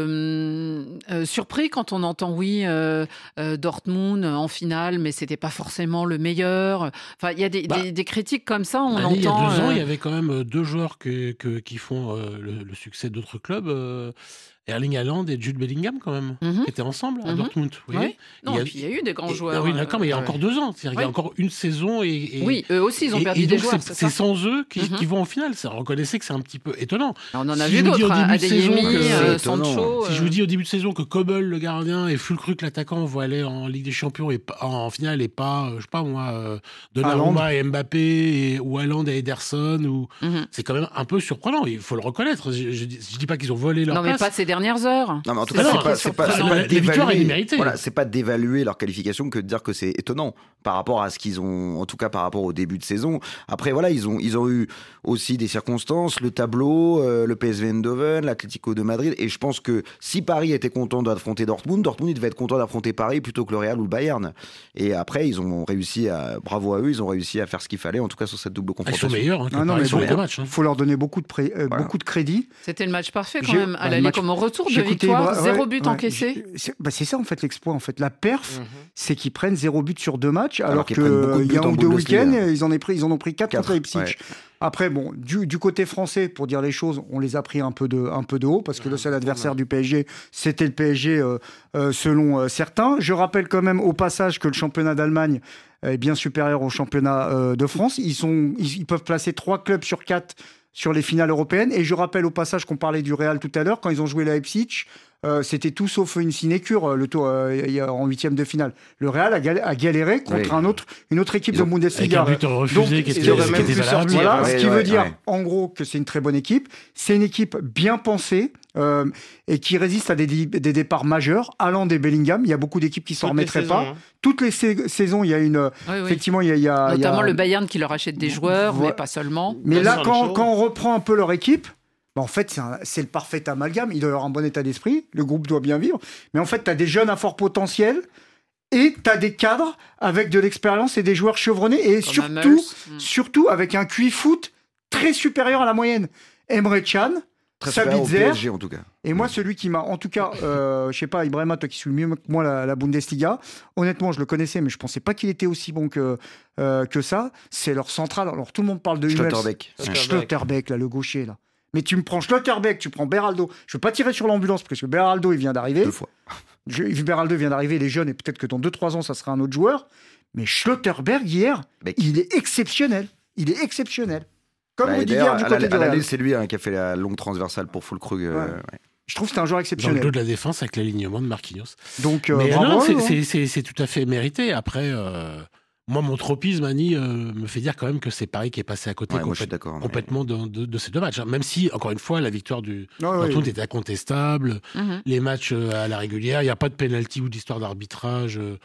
euh, euh, surpris quand on entend oui euh, euh, Dortmund en finale, mais c'était pas forcément le meilleur. Enfin, il y a des, bah, des, des critiques comme ça. On bah, entend. Il y a deux ans, euh... il y avait quand même deux joueurs que, que, qui font euh, le, le succès d'autres clubs. Euh... Erling Haaland et Jude Bellingham quand même, mm-hmm. qui étaient ensemble à mm-hmm. Dortmund. Vous voyez oui. Non, il y a... puis il y a eu des grands et, joueurs. Oui, d'accord, mais il y a encore ouais. deux ans. C'est-à-dire oui. Il y a encore une saison et, et oui, eux aussi ils ont et, perdu et des donc joueurs. C'est, c'est, c'est sans eux qui, mm-hmm. qui vont en finale. Ça, reconnaissez que c'est un petit peu étonnant. On en a si vu d'autres. Hein, Adeyemi, euh, Sancho. Si je vous dis au début de saison que Kobel le gardien et Füllkrug l'attaquant vont aller en Ligue des Champions et en finale et pas, je sais pas moi, euh, Donnarumma et Mbappé et, ou Haaland et Ederson, ou mm-hmm. c'est quand même un peu surprenant. Il faut le reconnaître. Je, je, je dis pas qu'ils ont volé leur non, place. Non, mais pas ces dernières heures. Non, mais en tout cas, c'est pas, c'est pas, c'est pas les victoires inéméritées. Voilà, c'est pas d'évaluer leur qualification que de dire que c'est étonnant par rapport à ce qu'ils ont, en tout cas par rapport au début de saison. Après, voilà, ils ont, ils ont eu aussi des circonstances, le tableau, euh, le P S V Eindhoven, l'Atlético de Madrid, et je pense que si Paris était content d'affronter Dortmund, Dortmund il devait être content d'affronter Paris plutôt que le Real ou le Bayern. Et après, ils ont réussi à, bravo à eux, ils ont réussi à faire ce qu'il fallait, en tout cas sur cette double confrontation. Ils sont meilleurs, hein, non, non, mais sur beaucoup, les deux matchs. Il hein. faut leur donner beaucoup de, pré, euh, voilà. beaucoup de crédit. C'était le match parfait quand J'ai, même. À bah, l'aller match... comme au retour de J'ai victoire, Ibra... zéro ouais, but ouais, encaissé. C'est, bah, c'est ça en fait l'exploit. En fait, la perf, mm-hmm. c'est qu'ils prennent zéro but sur deux matchs, alors, alors qu'il y a un ou deux week-ends, ils en, pris, ils en ont pris quatre contre Leipzig. Ouais. Après, bon, du, du côté français, pour dire les choses, on les a pris un peu de, un peu de haut, parce que le seul adversaire du P S G, c'était le P S G, euh, euh, selon euh, certains. Je rappelle quand même au passage que le championnat d'Allemagne est bien supérieur au championnat euh, de France. Ils, sont, ils, ils peuvent placer trois clubs sur quatre sur les finales européennes. Et je rappelle au passage qu'on parlait du Real tout à l'heure, quand ils ont joué la Leipzig, euh, c'était tout sauf une sinécure le tour, euh, en huitième de finale. Le Real a, gal- a galéré contre oui. un autre, une autre équipe ils de Bundesliga. Avec un but refusé Donc, qui était, même qui était valable. Voilà, ouais, ce qui ouais, veut dire ouais. en gros que c'est une très bonne équipe. C'est une équipe bien pensée. Euh, et qui résiste à des, des départs majeurs. Haaland et Bellingham, il y a beaucoup d'équipes qui ne s'en remettraient pas. Hein. Toutes les sa- saisons, il y a une... Oui, oui. Effectivement, il y a... Il y a Notamment il y a... le Bayern qui leur achète des joueurs, ouais. mais pas seulement. Mais là, quand, quand on reprend un peu leur équipe, bah en fait, c'est, un, c'est le parfait amalgame. Il doit y avoir un bon état d'esprit. Le groupe doit bien vivre. Mais en fait, tu as des jeunes à fort potentiel et tu as des cadres avec de l'expérience et des joueurs chevronnés. Et Comme surtout, surtout avec un Q I foot très supérieur à la moyenne. Emre Can, Très supérieur au P S G en tout cas. Et moi, celui qui m'a, en tout cas, euh, je sais pas, Ibrahima, toi qui suis mieux que moi la, la Bundesliga, honnêtement, je le connaissais, mais je pensais pas qu'il était aussi bon que, euh, que ça. C'est leur central. Alors tout le monde parle de Hummels. Schlotterbeck. Schlotterbeck, là, le gaucher, là. Mais tu me prends Schlotterbeck, tu prends Beraldo. Je veux pas tirer sur l'ambulance parce que Beraldo, il vient d'arriver. Deux fois. Je, Beraldo vient d'arriver, il est jeune et peut-être que dans deux trois ans, ça sera un autre joueur. Mais Schlotterbeck, hier, Beck. il est exceptionnel. Il est exceptionnel. Comme bah, Rudiger du côté de Real. À l'aller, c'est lui hein, qui a fait la longue transversale pour Füllkrug. Euh, ouais. Ouais. Je trouve que c'est un joueur exceptionnel. Dans le dos de la défense avec l'alignement de Marquinhos. Donc, euh, mais bravo, non, c'est, hein. c'est, c'est, c'est tout à fait mérité. Après, euh, moi, mon tropisme, Annie, euh, me fait dire quand même que c'est Paris qui est passé à côté ouais, complète, moi, complètement de, de, de ces deux matchs. Même si, encore une fois, la victoire du oh, Dortmund oui. était incontestable. Mm-hmm. Les matchs à la régulière, il n'y a pas de pénalty ou d'histoire d'arbitrage.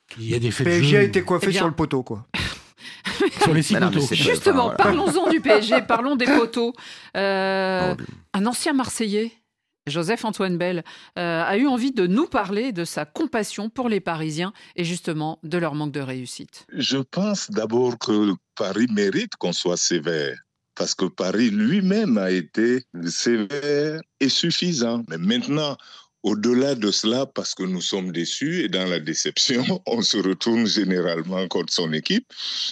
Il y a des faits P S de G jeu. a été coiffé Eh bien... sur le poteau, quoi. Sur les six non, poteaux. Justement, pas, voilà. parlons-en du P S G, parlons des poteaux. Euh, un ancien Marseillais, Joseph-Antoine Bell, euh, a eu envie de nous parler de sa compassion pour les Parisiens et justement de leur manque de réussite. Je pense d'abord que Paris mérite qu'on soit sévère. Parce que Paris lui-même a été sévère et suffisant. Mais maintenant, au-delà de cela, parce que nous sommes déçus et dans la déception, on se retourne généralement contre son équipe.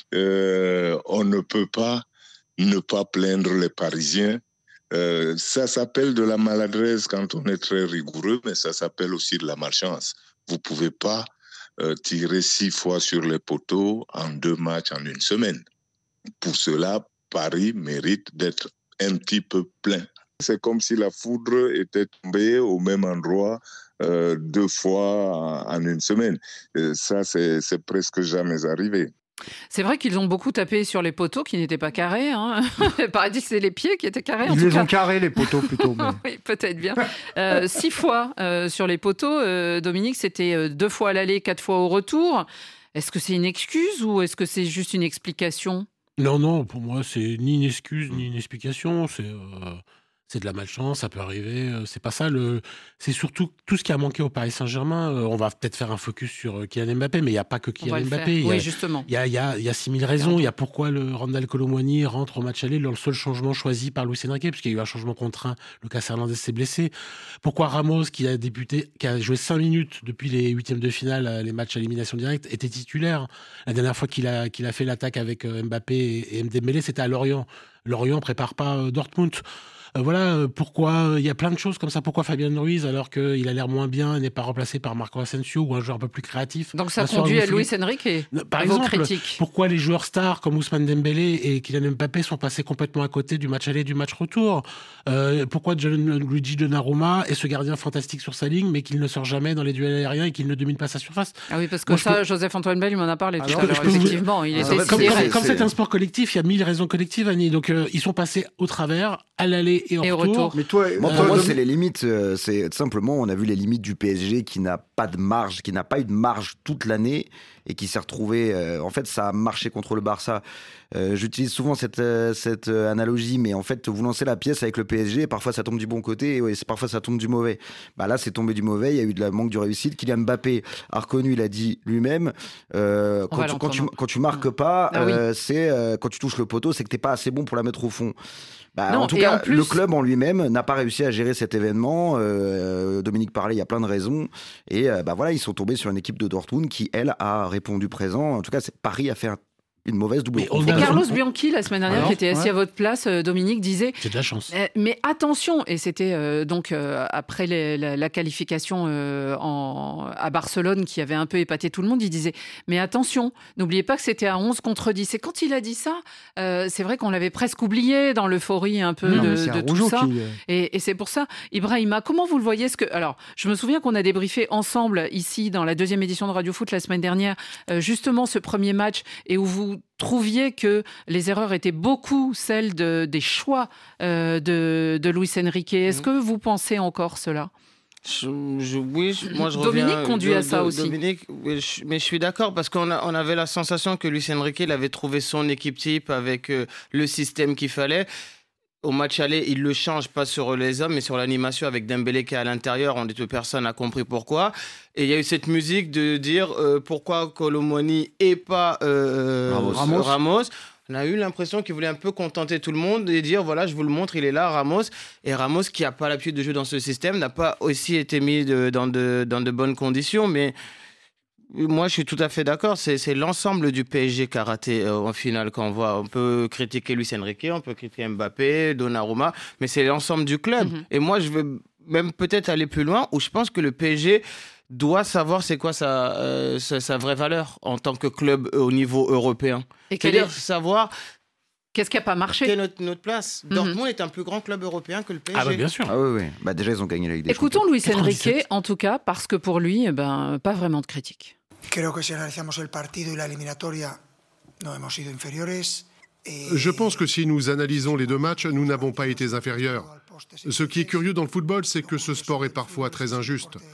Euh, on ne peut pas ne pas plaindre les Parisiens. Euh, ça s'appelle de la maladresse quand on est très rigoureux, mais ça s'appelle aussi de la malchance. Vous ne pouvez pas euh, tirer six fois sur les poteaux en deux matchs en une semaine. Pour cela, Paris mérite d'être un petit peu plein. C'est comme si la foudre était tombée au même endroit euh, deux fois en, en une semaine. Et ça, c'est, c'est presque jamais arrivé. C'est vrai qu'ils ont beaucoup tapé sur les poteaux qui n'étaient pas carrés. Hein. Paradis, c'est les pieds qui étaient carrés. En Ils tout les cas. ont carrés, les poteaux, plutôt. Mais... oui, peut-être bien. Euh, six fois euh, sur les poteaux. Euh, Dominique, c'était euh, deux fois à l'aller, quatre fois au retour. Est-ce que c'est une excuse ou est-ce que c'est juste une explication ? Non, non, pour moi, c'est ni une excuse, ni une explication. C'est, euh, c'est de la malchance, ça peut arriver. euh, C'est pas ça. Le... C'est surtout tout ce qui a manqué au Paris Saint-Germain. Euh, on va peut-être faire un focus sur euh, Kylian Mbappé, mais il n'y a pas que On va Kylian le Mbappé. faire. Il y a, Oui, justement. Il y a, il y a, il y a six mille raisons. Il y a pourquoi le Randal Kolo Muani rentre au match aller, le seul changement choisi par Luis Enrique, puisqu'il y a eu un changement contraint. Lucas Hernandez s'est blessé. Pourquoi Ramos, qui a débuté, qui a joué cinq minutes depuis les huitièmes de finale, les matchs à élimination directe, était titulaire. La dernière fois qu'il a, qu'il a fait l'attaque avec Mbappé et, et Dembélé, c'était à Lorient. Lorient prépare pas euh, Dortmund. Euh, voilà, euh, pourquoi il y a plein de choses comme ça. Pourquoi Fabien Ruiz, alors qu'il a l'air moins bien, n'est pas remplacé par Marco Asensio ou un joueur un peu plus créatif. Donc ça Bien sûr, conduit à Philippe- Luis Enrique, Par à vos exemple, critiques. pourquoi les joueurs stars comme Ousmane Dembélé et Kylian Mbappé sont passés complètement à côté du match aller et du match retour. Euh, pourquoi Gianluigi Donnarumma est ce gardien fantastique sur sa ligne, mais qu'il ne sort jamais dans les duels aériens et qu'il ne domine pas sa surface. Ah oui, parce que Moi, je ça, peux- Joseph-Antoine Bell, il m'en a parlé tout je à peux- l'heure. je peux vous- Effectivement, il Comme- était comme, sidéré. comme c'est un sport collectif, il y a mille raisons collectives, Annie. Donc euh, ils sont passés au travers, à l'aller et au Et au retour. retour. Mais toi, Moi, euh, pour moi, Dom- c'est les limites. euh, C'est simplement, on a vu les limites du P S G qui n'a pas de marge, qui n'a pas eu de marge toute l'année et qui s'est retrouvé. euh, en fait, ça a marché contre le Barça. Euh, J'utilise souvent cette, euh, cette euh, analogie, mais en fait, vous lancez la pièce avec le P S G, et parfois ça tombe du bon côté, et ouais, c'est- parfois ça tombe du mauvais. Bah là, c'est tombé du mauvais. Il y a eu de la manque de réussite. Kylian Mbappé a reconnu, il a dit lui-même, euh, On quand, va tu, quand, tu, l'entendre. quand tu marques pas, Ah oui. euh, c'est euh, quand tu touches le poteau, c'est que t'es pas assez bon pour la mettre au fond. Bah, Non, en tout et cas, en plus- le club en lui-même n'a pas réussi à gérer cet événement. Euh, Dominique parlait, il y a plein de raisons. Et euh, bah voilà, ils sont tombés sur une équipe de Dortmund qui, elle, a répondu présent. En tout cas, c'est- Paris a fait un- une mauvaise double. Mais on Et a- Carlos on- Bianchi, la semaine dernière, Alors, qui était assis ouais. à votre place, euh, Dominique, disait C'est de la chance. Euh, mais attention, et c'était euh, donc euh, après les- la, la qualification euh, en, à Barcelone qui avait un peu épaté tout le monde, il disait mais attention, n'oubliez pas que c'était à onze contre dix. Et quand il a dit ça, euh, c'est vrai qu'on l'avait presque oublié dans l'euphorie un peu Non, mais de, c'est de un tout rougeau ça. qui- Et, et c'est pour ça, Ibrahima, comment vous le voyez? Est-ce que, alors, je me souviens qu'on a débriefé ensemble ici dans la deuxième édition de Radio Foot la semaine dernière, euh, justement ce premier match, et où vous trouviez que les erreurs étaient beaucoup celles de, des choix euh, de, de Luis Enrique. Est-ce que vous pensez encore cela? Je, je- oui, je- moi je Dominique reviens, conduit à ça Do- aussi. Dominique, oui, je- mais je suis d'accord parce qu'on a, on avait la sensation que Luis Enrique il avait trouvé son équipe type avec euh, le système qu'il fallait. Au match aller, il le change pas sur les hommes, mais sur l'animation avec Dembélé qui est à l'intérieur. On dit que personne n'a compris pourquoi. Et il y a eu cette musique de dire euh, pourquoi Kolo Muani et pas euh, Ramos. Ramos. Ramos. On a eu l'impression qu'il voulait un peu contenter tout le monde et dire voilà, je vous le montre, il est là, Ramos. Et Ramos, qui n'a pas l'habitude de jouer dans ce système, n'a pas aussi été mis de- dans, de, dans de bonnes conditions. Mais moi, je suis tout à fait d'accord. C'est, c'est l'ensemble du P S G qui a raté euh, en finale. Quand on voit, on peut critiquer Luis Enrique, on peut critiquer Mbappé, Donnarumma, mais c'est l'ensemble du club. Mhm. Et moi, je vais même peut-être aller plus loin, où je pense que le P S G doit savoir c'est quoi sa, euh, sa, sa vraie valeur en tant que club euh, au niveau européen. Et quelle C'est-à-dire est- savoir Qu'est-ce qui n'a pas marché? quelle est notre, notre place. Mhm. Dortmund est un plus grand club européen que le P S G. Ah bah bien sûr. Ah oui, oui. Bah, déjà, ils ont gagné la Ligue des Écoutons Champions. Luis Enrique, quatre-vingt-dix-sept. en tout cas, parce que pour lui, eh ben, pas vraiment de critique. Creo que si analizamos el partido y la eliminatoria no hemos sido inferiores. Je pense que si nous analysons les deux matchs, nous n'avons pas été inférieurs. Ce qui est curieux dans le football, c'est que ce sport est parfois très injuste.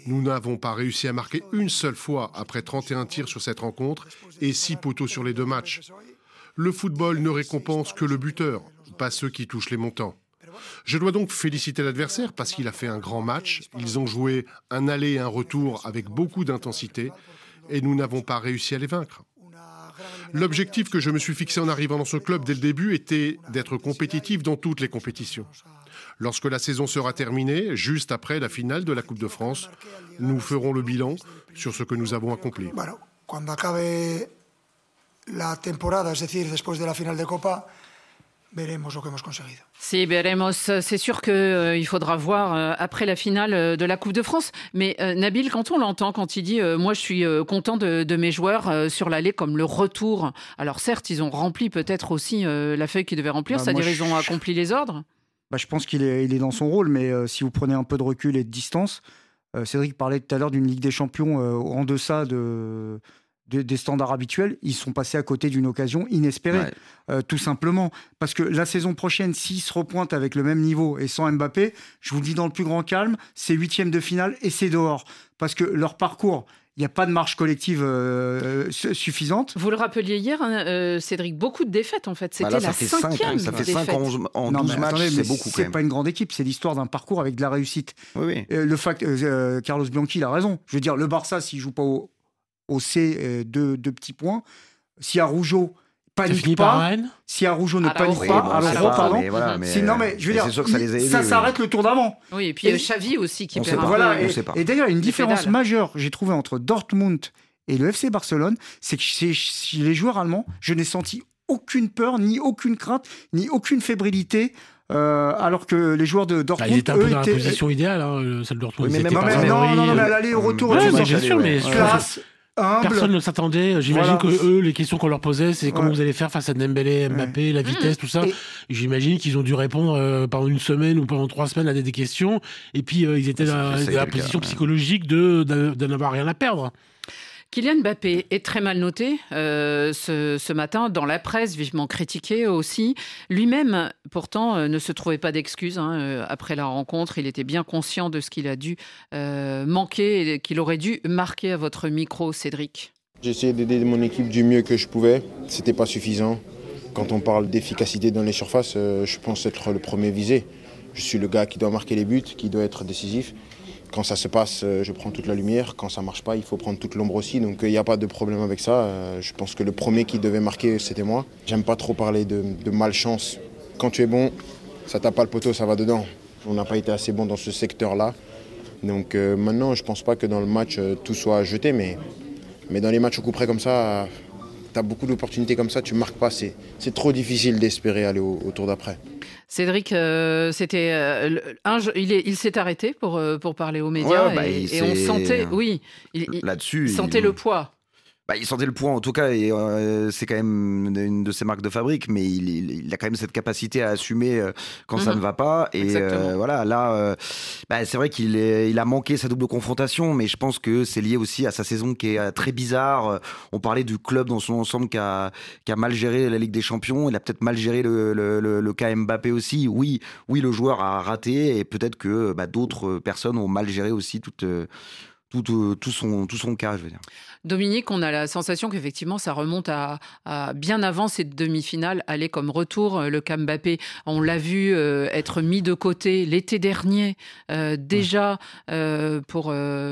Nous n'avons pas réussi à marquer une seule fois après trente et un tirs sur cette rencontre et six poteaux sur les deux matchs. Le football ne récompense que le buteur, pas ceux qui touchent les montants. Je dois donc féliciter l'adversaire parce qu'il a fait un grand match. Ils ont joué un aller et un retour avec beaucoup d'intensité et nous n'avons pas réussi à les vaincre. L'objectif que je me suis fixé en arrivant dans ce club dès le début était d'être compétitif dans toutes les compétitions. Lorsque la saison sera terminée, juste après la finale de la Coupe de France, nous ferons le bilan sur ce que nous avons accompli. Bueno, cuando acabe la temporada, es decir, después de la final de Copa, veremos lo que hemos conseguido. Si, veremos. C'est sûr qu'il euh, faudra voir euh, après la finale euh, de la Coupe de France. Mais euh, Nabil, quand on l'entend, quand il dit euh, « moi, je suis euh, content de, de mes joueurs euh, sur l'allée comme le retour », alors certes, ils ont rempli peut-être aussi euh, la feuille qu'ils devaient remplir, bah, c'est-à-dire ils ont accompli les ordres. Bah, je pense qu'il est, il est dans son rôle, mais euh, si vous prenez un peu de recul et de distance, euh, Cédric parlait tout à l'heure d'une Ligue des Champions euh, en deçà de... des standards habituels, ils sont passés à côté d'une occasion inespérée, ouais. euh, tout simplement. Parce que la saison prochaine, s'ils se repointent avec le même niveau et sans Mbappé, je vous le dis dans le plus grand calme, c'est huitième de finale et c'est dehors. Parce que leur parcours, il n'y a pas de marche collective euh, suffisante. Vous le rappeliez hier, hein, euh, Cédric, beaucoup de défaites en fait. C'était bah là, la cinquième Ça fait cinq en, en non, douze matchs, attendez, c'est beaucoup quand même. C'est pas une grande équipe, c'est l'histoire d'un parcours avec de la réussite. Oui, oui. Euh, le fact, euh, Carlos Bianchi, il a raison. Je veux dire, le Barça, s'il ne joue pas au au C, euh, deux, deux petits points. Si Araujo panique pas, si Araujo ne panique oui, pas, bon, alors pas, pardon, mais voilà, mais c'est, non mais je veux dire, sûr que ça, les a aidés, ça oui. s'arrête le tour d'avant. Oui, et puis et Xavi aussi qui perd. Voilà, et, et d'ailleurs, il y a une différence pédales. majeure, j'ai trouvé entre Dortmund et le F C Barcelone, c'est que chez, chez les joueurs allemands, je n'ai senti aucune peur, ni aucune crainte, ni aucune fébrilité. Euh, alors que les joueurs de Dortmund, bah, ils étaient un peu eux, dans étaient... la position idéale, hein, celle de Dortmund. Oui, mais même pas non, non, non, mais à l'aller au retour, ouais, ouais, bien sûr, mais classe. Humble. Personne ne s'attendait. J'imagine voilà. que eux, les questions qu'on leur posait, c'est ouais. comment vous allez faire face à Dembélé, Mbappé, ouais. la vitesse, tout ça. Et j'imagine qu'ils ont dû répondre euh, pendant une semaine ou pendant trois semaines à des, des questions. Et puis euh, ils étaient dans, dans la position cas, psychologique de, de, de n'avoir rien à perdre. Kylian Mbappé est très mal noté euh, ce, ce matin dans la presse, vivement critiqué aussi. Lui-même, pourtant, euh, ne se trouvait pas d'excuses. Hein, euh, après la rencontre, il était bien conscient de ce qu'il a dû euh, manquer et qu'il aurait dû marquer à votre micro, Cédric. J'ai essayé d'aider mon équipe du mieux que je pouvais. C'était pas suffisant. Quand on parle d'efficacité dans les surfaces, euh, je pense être le premier visé. Je suis le gars qui doit marquer les buts, qui doit être décisif. Quand ça se passe, je prends toute la lumière. Quand ça ne marche pas, il faut prendre toute l'ombre aussi. Donc il n'y a pas de problème avec ça. Je pense que le premier qui devait marquer, c'était moi. J'aime pas trop parler de, de malchance. Quand tu es bon, ça tape pas le poteau, ça va dedans. On n'a pas été assez bon dans ce secteur-là. Donc euh, maintenant, je ne pense pas que dans le match, tout soit jeté. Mais, mais dans les matchs au coup près comme ça, tu as beaucoup d'opportunités comme ça, tu ne marques pas. C'est, c'est trop difficile d'espérer aller au, au tour d'après. Cédric, euh, c'était euh, un, il, est, il s'est arrêté pour, pour parler aux médias ouais, bah, et, et on sentait, oui, il, là-dessus, il sentait il... le poids. Bah, il sentait le poids en tout cas, et euh, c'est quand même une de ses marques de fabrique, mais il, il, il a quand même cette capacité à assumer euh, quand mm-hmm. ça ne va pas. Et euh, voilà, là, euh, bah, c'est vrai qu'il est, il a manqué sa double confrontation, mais je pense que c'est lié aussi à sa saison qui est très bizarre. On parlait du club dans son ensemble qui a, qui a mal géré la Ligue des Champions. Il a peut-être mal géré le, le, le, le cas Mbappé aussi. Oui, oui, le joueur a raté, et peut-être que bah, d'autres personnes ont mal géré aussi toute. Tout, tout, tout, son, tout son cas, je veux dire. Dominique, on a la sensation qu'effectivement, ça remonte à, à bien avant cette demi-finale, aller comme retour. Le cas Mbappé, on l'a vu euh, être mis de côté l'été dernier, euh, déjà euh, pour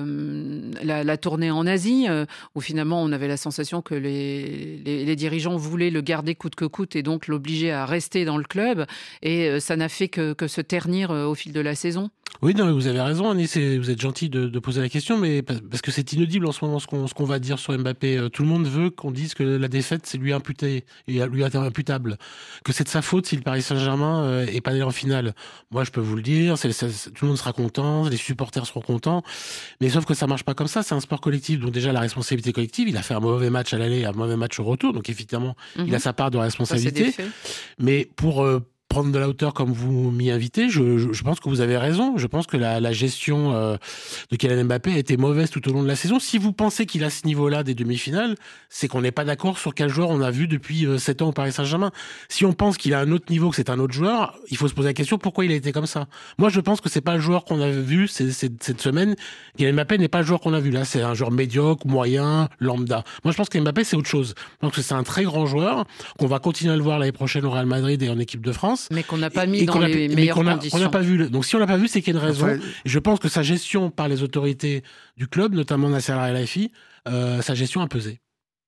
euh, la, la tournée en Asie, euh, où finalement, on avait la sensation que les, les, les dirigeants voulaient le garder coûte que coûte et donc l'obliger à rester dans le club. Et euh, ça n'a fait que, que se ternir euh, au fil de la saison. Oui, non, vous avez raison, Annie, c'est, vous êtes gentil de, de poser la question, mais parce que c'est inaudible en ce moment ce qu'on, ce qu'on va dire sur Mbappé. Tout le monde veut qu'on dise que la défaite, c'est lui imputé et lui imputable, que c'est de sa faute si le Paris Saint-Germain est pas allé en finale. Moi, je peux vous le dire, c'est, c'est, tout le monde sera content, les supporters seront contents, mais sauf que ça marche pas comme ça, c'est un sport collectif, donc déjà la responsabilité collective, il a fait un mauvais match à l'aller, un mauvais match au retour, donc effectivement, mm-hmm. il a sa part de responsabilité, mais pour... Euh, prendre de la hauteur comme vous m'y invitez, je, je, je pense que vous avez raison. Je pense que la, la gestion euh, de Kylian Mbappé a été mauvaise tout au long de la saison. Si vous pensez qu'il a ce niveau-là des demi-finales, c'est qu'on n'est pas d'accord sur quel joueur on a vu depuis euh, sept ans au Paris Saint-Germain. Si on pense qu'il a un autre niveau, que c'est un autre joueur, il faut se poser la question pourquoi il a été comme ça. Moi, je pense que c'est pas le joueur qu'on a vu c'est, c'est, cette semaine. Kylian Mbappé n'est pas le joueur qu'on a vu là. C'est un joueur médiocre, moyen, lambda. Moi, je pense que Mbappé, c'est autre chose. Je pense que c'est un très grand joueur qu'on va continuer à le voir l'année prochaine au Real Madrid et en équipe de France. Mais qu'on n'a pas mis et dans les pu, meilleures qu'on a, conditions. Qu'on n'a pas vu. Donc si on l'a pas vu, c'est qu'il y a une raison. Enfin, je pense que sa gestion par les autorités du club, notamment Nasser El-Khelaifi, euh, sa gestion a pesé.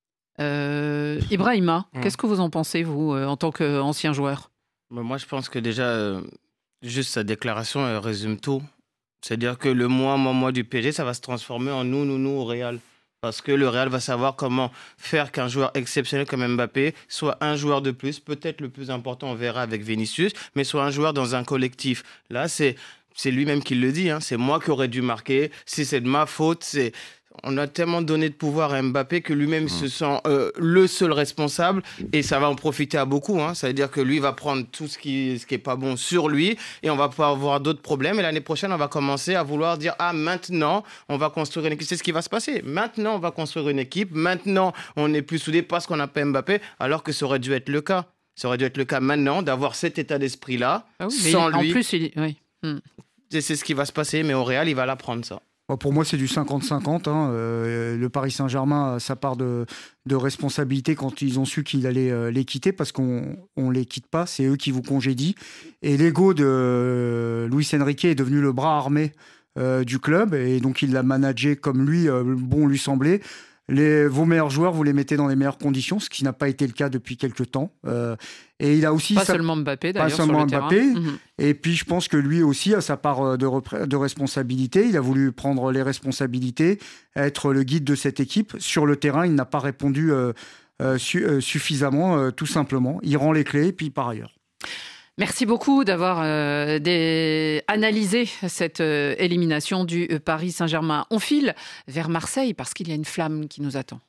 Euh, Ibrahima, Mmh. qu'est-ce que vous en pensez, vous, euh, en tant qu'ancien joueur ? Moi, je pense que déjà, euh, juste sa déclaration elle résume tout. C'est-à-dire que le moi, moi, moi du P S G, ça va se transformer en nous, nous, nous au Real. Parce que le Real va savoir comment faire qu'un joueur exceptionnel comme Mbappé soit un joueur de plus, peut-être le plus important, on verra avec Vinicius, mais soit un joueur dans un collectif. Là, c'est, c'est lui-même qui le dit, hein, c'est moi qui aurais dû marquer, si c'est de ma faute, c'est... On a tellement donné de pouvoir à Mbappé que lui-même mmh. se sent euh, le seul responsable et ça va en profiter à beaucoup. Hein. Ça veut dire que lui va prendre tout ce qui ce qui est pas bon sur lui et on va pas avoir d'autres problèmes. Et l'année prochaine, on va commencer à vouloir dire ah maintenant on va construire une équipe. C'est ce qui va se passer. Maintenant on va construire une équipe. Maintenant on est plus soudés parce qu'on n'a pas Mbappé, alors que ça aurait dû être le cas. Ça aurait dû être le cas maintenant d'avoir cet état d'esprit-là ah oui, sans mais lui. En plus, il... oui. Mmh. Et c'est ce qui va se passer. Mais au Real, il va l'apprendre ça. Pour moi, c'est du cinquante cinquante. Hein. Euh, le Paris Saint-Germain a sa part de, de responsabilité quand ils ont su qu'il allait euh, les quitter, parce qu'on ne les quitte pas, c'est eux qui vous congédient. Et l'ego de euh, Luis Enrique est devenu le bras armé euh, du club, et donc il l'a managé comme lui, euh, bon lui semblait. Les, vos meilleurs joueurs, vous les mettez dans les meilleures conditions, ce qui n'a pas été le cas depuis quelques temps. Euh, et il a aussi pas sa... seulement Mbappé d'ailleurs pas seulement sur le Mbappé. terrain. Mmh. Et puis je pense que lui aussi a sa part de, repre... de responsabilité. Il a voulu prendre les responsabilités, être le guide de cette équipe. Sur le terrain, il n'a pas répondu euh, euh, su... euh, suffisamment, euh, tout simplement. Il rend les clés, puis par ailleurs. Merci beaucoup d'avoir euh, des... analysé cette euh, élimination du euh, Paris Saint-Germain. On file vers Marseille parce qu'il y a une flamme qui nous attend.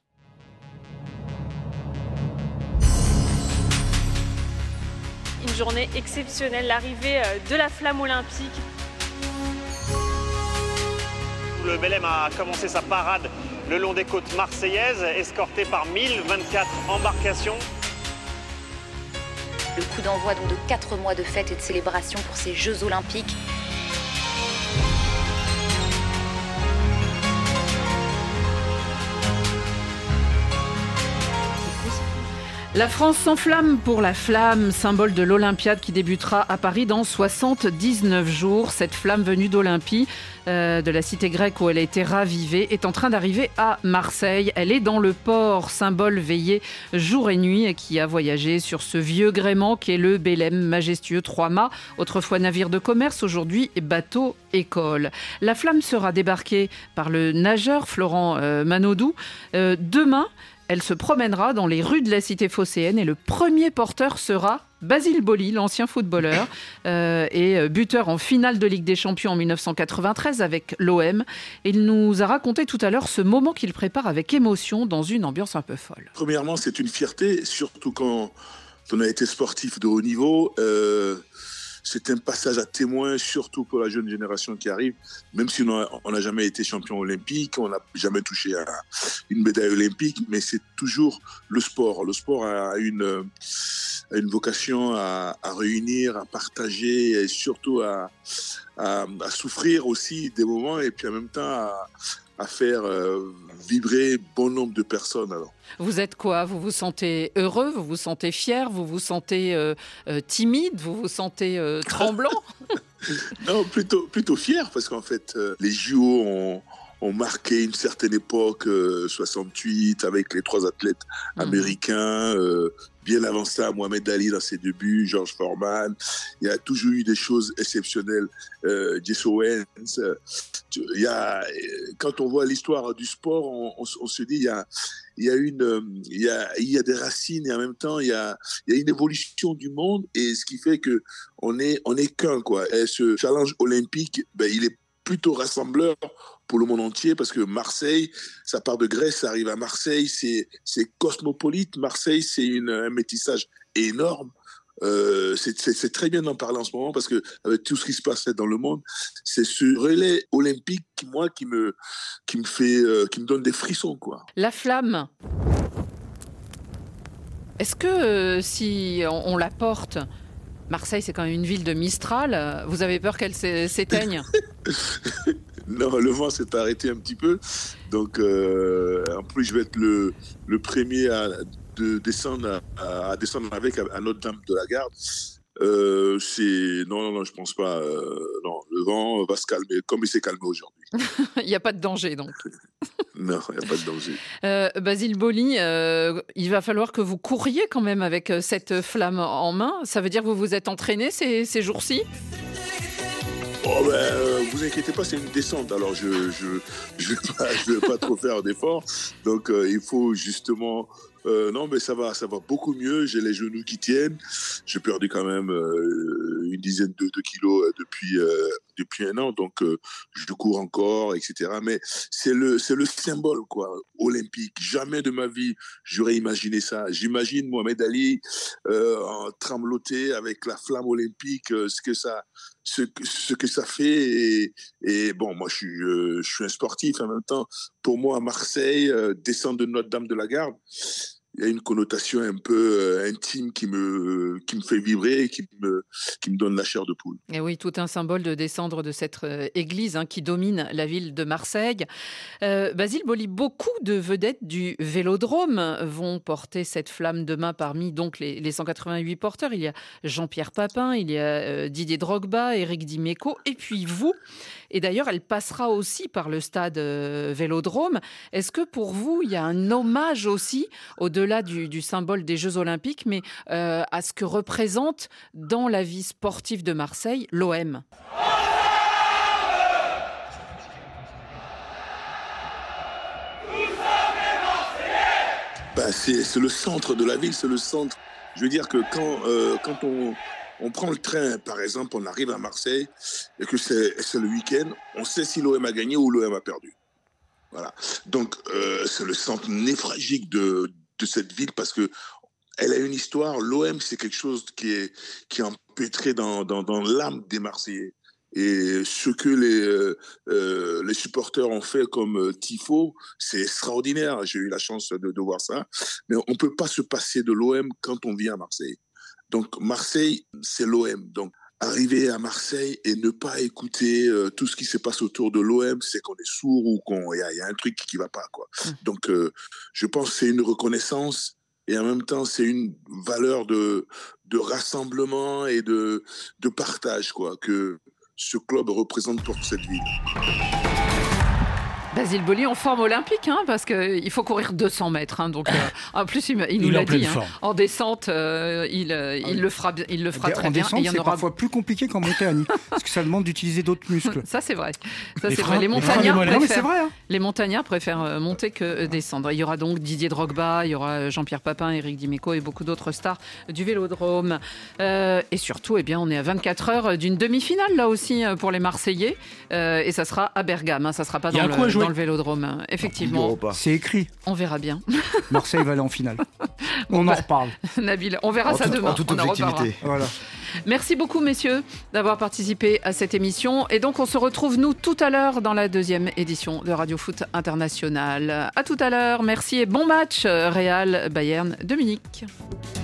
Une journée exceptionnelle, l'arrivée de la flamme olympique. Le Belém a commencé sa parade le long des côtes marseillaises, escorté par mille vingt-quatre embarcations. Le coup d'envoi donc de quatre mois de fêtes et de célébration pour ces Jeux Olympiques. La France s'enflamme pour la flamme, symbole de l'Olympiade qui débutera à Paris dans soixante-dix-neuf jours. Cette flamme venue d'Olympie, euh, de la cité grecque où elle a été ravivée, est en train d'arriver à Marseille. Elle est dans le port, symbole veillé jour et nuit et qui a voyagé sur ce vieux gréement qui est le Belém, majestueux trois-mâts, autrefois navire de commerce, aujourd'hui bateau école. La flamme sera débarquée par le nageur Florent euh, Manodou. Euh, demain, elle se promènera dans les rues de la cité phocéenne et le premier porteur sera Basile Boli, l'ancien footballeur euh, et buteur en finale de Ligue des Champions en dix-neuf cent quatre-vingt-treize avec l'O M. Il nous a raconté tout à l'heure ce moment qu'il prépare avec émotion dans une ambiance un peu folle. Premièrement, c'est une fierté, surtout quand on a été sportif de haut niveau. Euh, c'est un passage à témoin, surtout pour la jeune génération qui arrive. Même si on n'a jamais été champion olympique, on n'a jamais touché à une médaille olympique, mais c'est toujours le sport. Le sport a une, a une vocation à, à réunir, à partager et surtout à, à, à souffrir aussi des moments et puis en même temps à, à faire euh, vibrer bon nombre de personnes. Alors. Vous êtes quoi ? Vous vous sentez heureux ? Vous vous sentez fier ? Vous vous sentez euh, euh, timide ? Vous vous sentez euh, tremblant ? Non, plutôt, plutôt fier parce qu'en fait, euh, les J O ont, ont marqué une certaine époque, euh, soixante-huit, avec les trois athlètes mmh. américains, euh, bien avant ça, Mohamed Ali dans ses débuts, George Foreman. Il y a toujours eu des choses exceptionnelles. Euh, Jesse Owens. Euh, il y a, quand on voit l'histoire du sport, on, on, on se dit il y a, il y a une, il y a, il y a des racines et en même temps il y a, il y a une évolution du monde et ce qui fait que on est, on est qu'un quoi. Et ce challenge olympique, ben il est plutôt rassembleur pour le monde entier parce que Marseille, ça part de Grèce, ça arrive à Marseille, c'est, c'est cosmopolite. Marseille, c'est une, un métissage énorme. Euh, c'est, c'est, c'est très bien d'en parler en ce moment parce que avec tout ce qui se passe dans le monde, c'est ce relais olympique qui, moi, qui me, qui me fait, euh, qui me donne des frissons, quoi. La flamme. Est-ce que euh, si on, on la porte, Marseille, c'est quand même une ville de Mistral, vous avez peur qu'elle s'éteigne? Non, le vent s'est arrêté un petit peu, donc euh, en plus je vais être le, le premier à de descendre à, à descendre avec à Notre-Dame de la Garde. Euh, c'est non non non, je pense pas. Euh, non, le vent va se calmer comme il s'est calmé aujourd'hui. Il n'y a pas de danger donc. Non, il n'y a pas de danger. Euh, Basile Boli, euh, il va falloir que vous couriez quand même avec cette flamme en main. Ça veut dire que vous vous êtes entraîné ces, ces jours-ci? Oh ben, euh, vous inquiétez pas, c'est une descente. Alors je je je vais pas je vais pas trop faire d'efforts. Donc euh, il faut justement. Euh, non, mais ça va, ça va beaucoup mieux. J'ai les genoux qui tiennent. J'ai perdu quand même euh, une dizaine de, de kilos depuis euh, depuis un an, donc euh, je cours encore, et cetera. Mais c'est le c'est le symbole quoi, olympique. Jamais de ma vie j'aurais imaginé ça. J'imagine Mohamed Ali euh, en trembloté avec la flamme olympique, euh, ce que ça ce, ce que ça fait. Et, et bon, moi je suis euh, je suis un sportif en même temps. Pour moi, à Marseille, euh, descendre de Notre-Dame de la Garde, il y a une connotation un peu euh, intime qui me, qui me fait vibrer et qui me, qui me donne la chair de poule. Et oui, tout un symbole de descendre de cette euh, église hein, qui domine la ville de Marseille. Euh, Basile Boli, beaucoup de vedettes du Vélodrome vont porter cette flamme demain parmi donc, les, les cent quatre-vingt-huit porteurs. Il y a Jean-Pierre Papin, il y a euh, Didier Drogba, Éric Dimeco et puis vous. Et d'ailleurs, elle passera aussi par le stade euh, Vélodrome. Est-ce que pour vous, il y a un hommage aussi, au-delà du, du symbole des Jeux Olympiques, mais euh, à ce que représente dans la vie sportive de Marseille l'O M? Bah, c'est, c'est le centre de la ville, c'est le centre. Je veux dire que quand, euh, quand on... On prend le train, par exemple, on arrive à Marseille et que c'est, c'est le week-end, on sait si l'O M a gagné ou l'O M a perdu. Voilà. Donc, euh, c'est le centre névralgique de, de cette ville parce que elle a une histoire. L'O M, c'est quelque chose qui est, qui est empêtré dans, dans, dans l'âme des Marseillais. Et ce que les, euh, euh, les supporters ont fait comme tifo, c'est extraordinaire. J'ai eu la chance de, de voir ça. Mais on ne peut pas se passer de l'O M quand on vient à Marseille. Donc Marseille, c'est l'O M. Donc arriver à Marseille et ne pas écouter euh, tout ce qui se passe autour de l'O M, c'est qu'on est sourd ou qu'il y, y a un truc qui ne va pas, quoi. Mmh. Donc euh, je pense que c'est une reconnaissance et en même temps c'est une valeur de, de rassemblement et de, de partage, quoi, que ce club représente pour cette ville. Basile Boli en forme olympique, hein, parce qu'il faut courir deux cents mètres. Hein, donc, euh, en plus, il, il nous il l'a dit. Hein, en descente, euh, il, euh, il, le fera, il le fera très en bien. Descente, et il y en c'est aura... parfois plus compliqué qu'en montagne, parce que ça demande d'utiliser d'autres muscles. Ça, c'est vrai. Ça, les, c'est freins, vrai. Les, montagnards les, préfèrent, c'est vrai, hein. les montagnards préfèrent monter que descendre. Il y aura donc Didier Drogba, il y aura Jean-Pierre Papin, Éric Dimeco et beaucoup d'autres stars du Vélodrome. Euh, et surtout, eh bien, on est à vingt-quatre heures d'une demi-finale, là aussi, pour les Marseillais. Euh, et ça sera à Bergame. Hein, ça ne sera pas dans le, dans le Vélodrome. Effectivement, c'est écrit. On verra bien. Marseille va aller en finale. Bon, on bah, en reparle. Nabil, on verra en ça tout, demain. En toute on objectivité. Voilà. Merci beaucoup, messieurs, d'avoir participé à cette émission. Et donc, on se retrouve, nous, tout à l'heure dans la deuxième édition de Radio Foot International. À tout à l'heure. Merci et bon match, Real Bayern de Munich.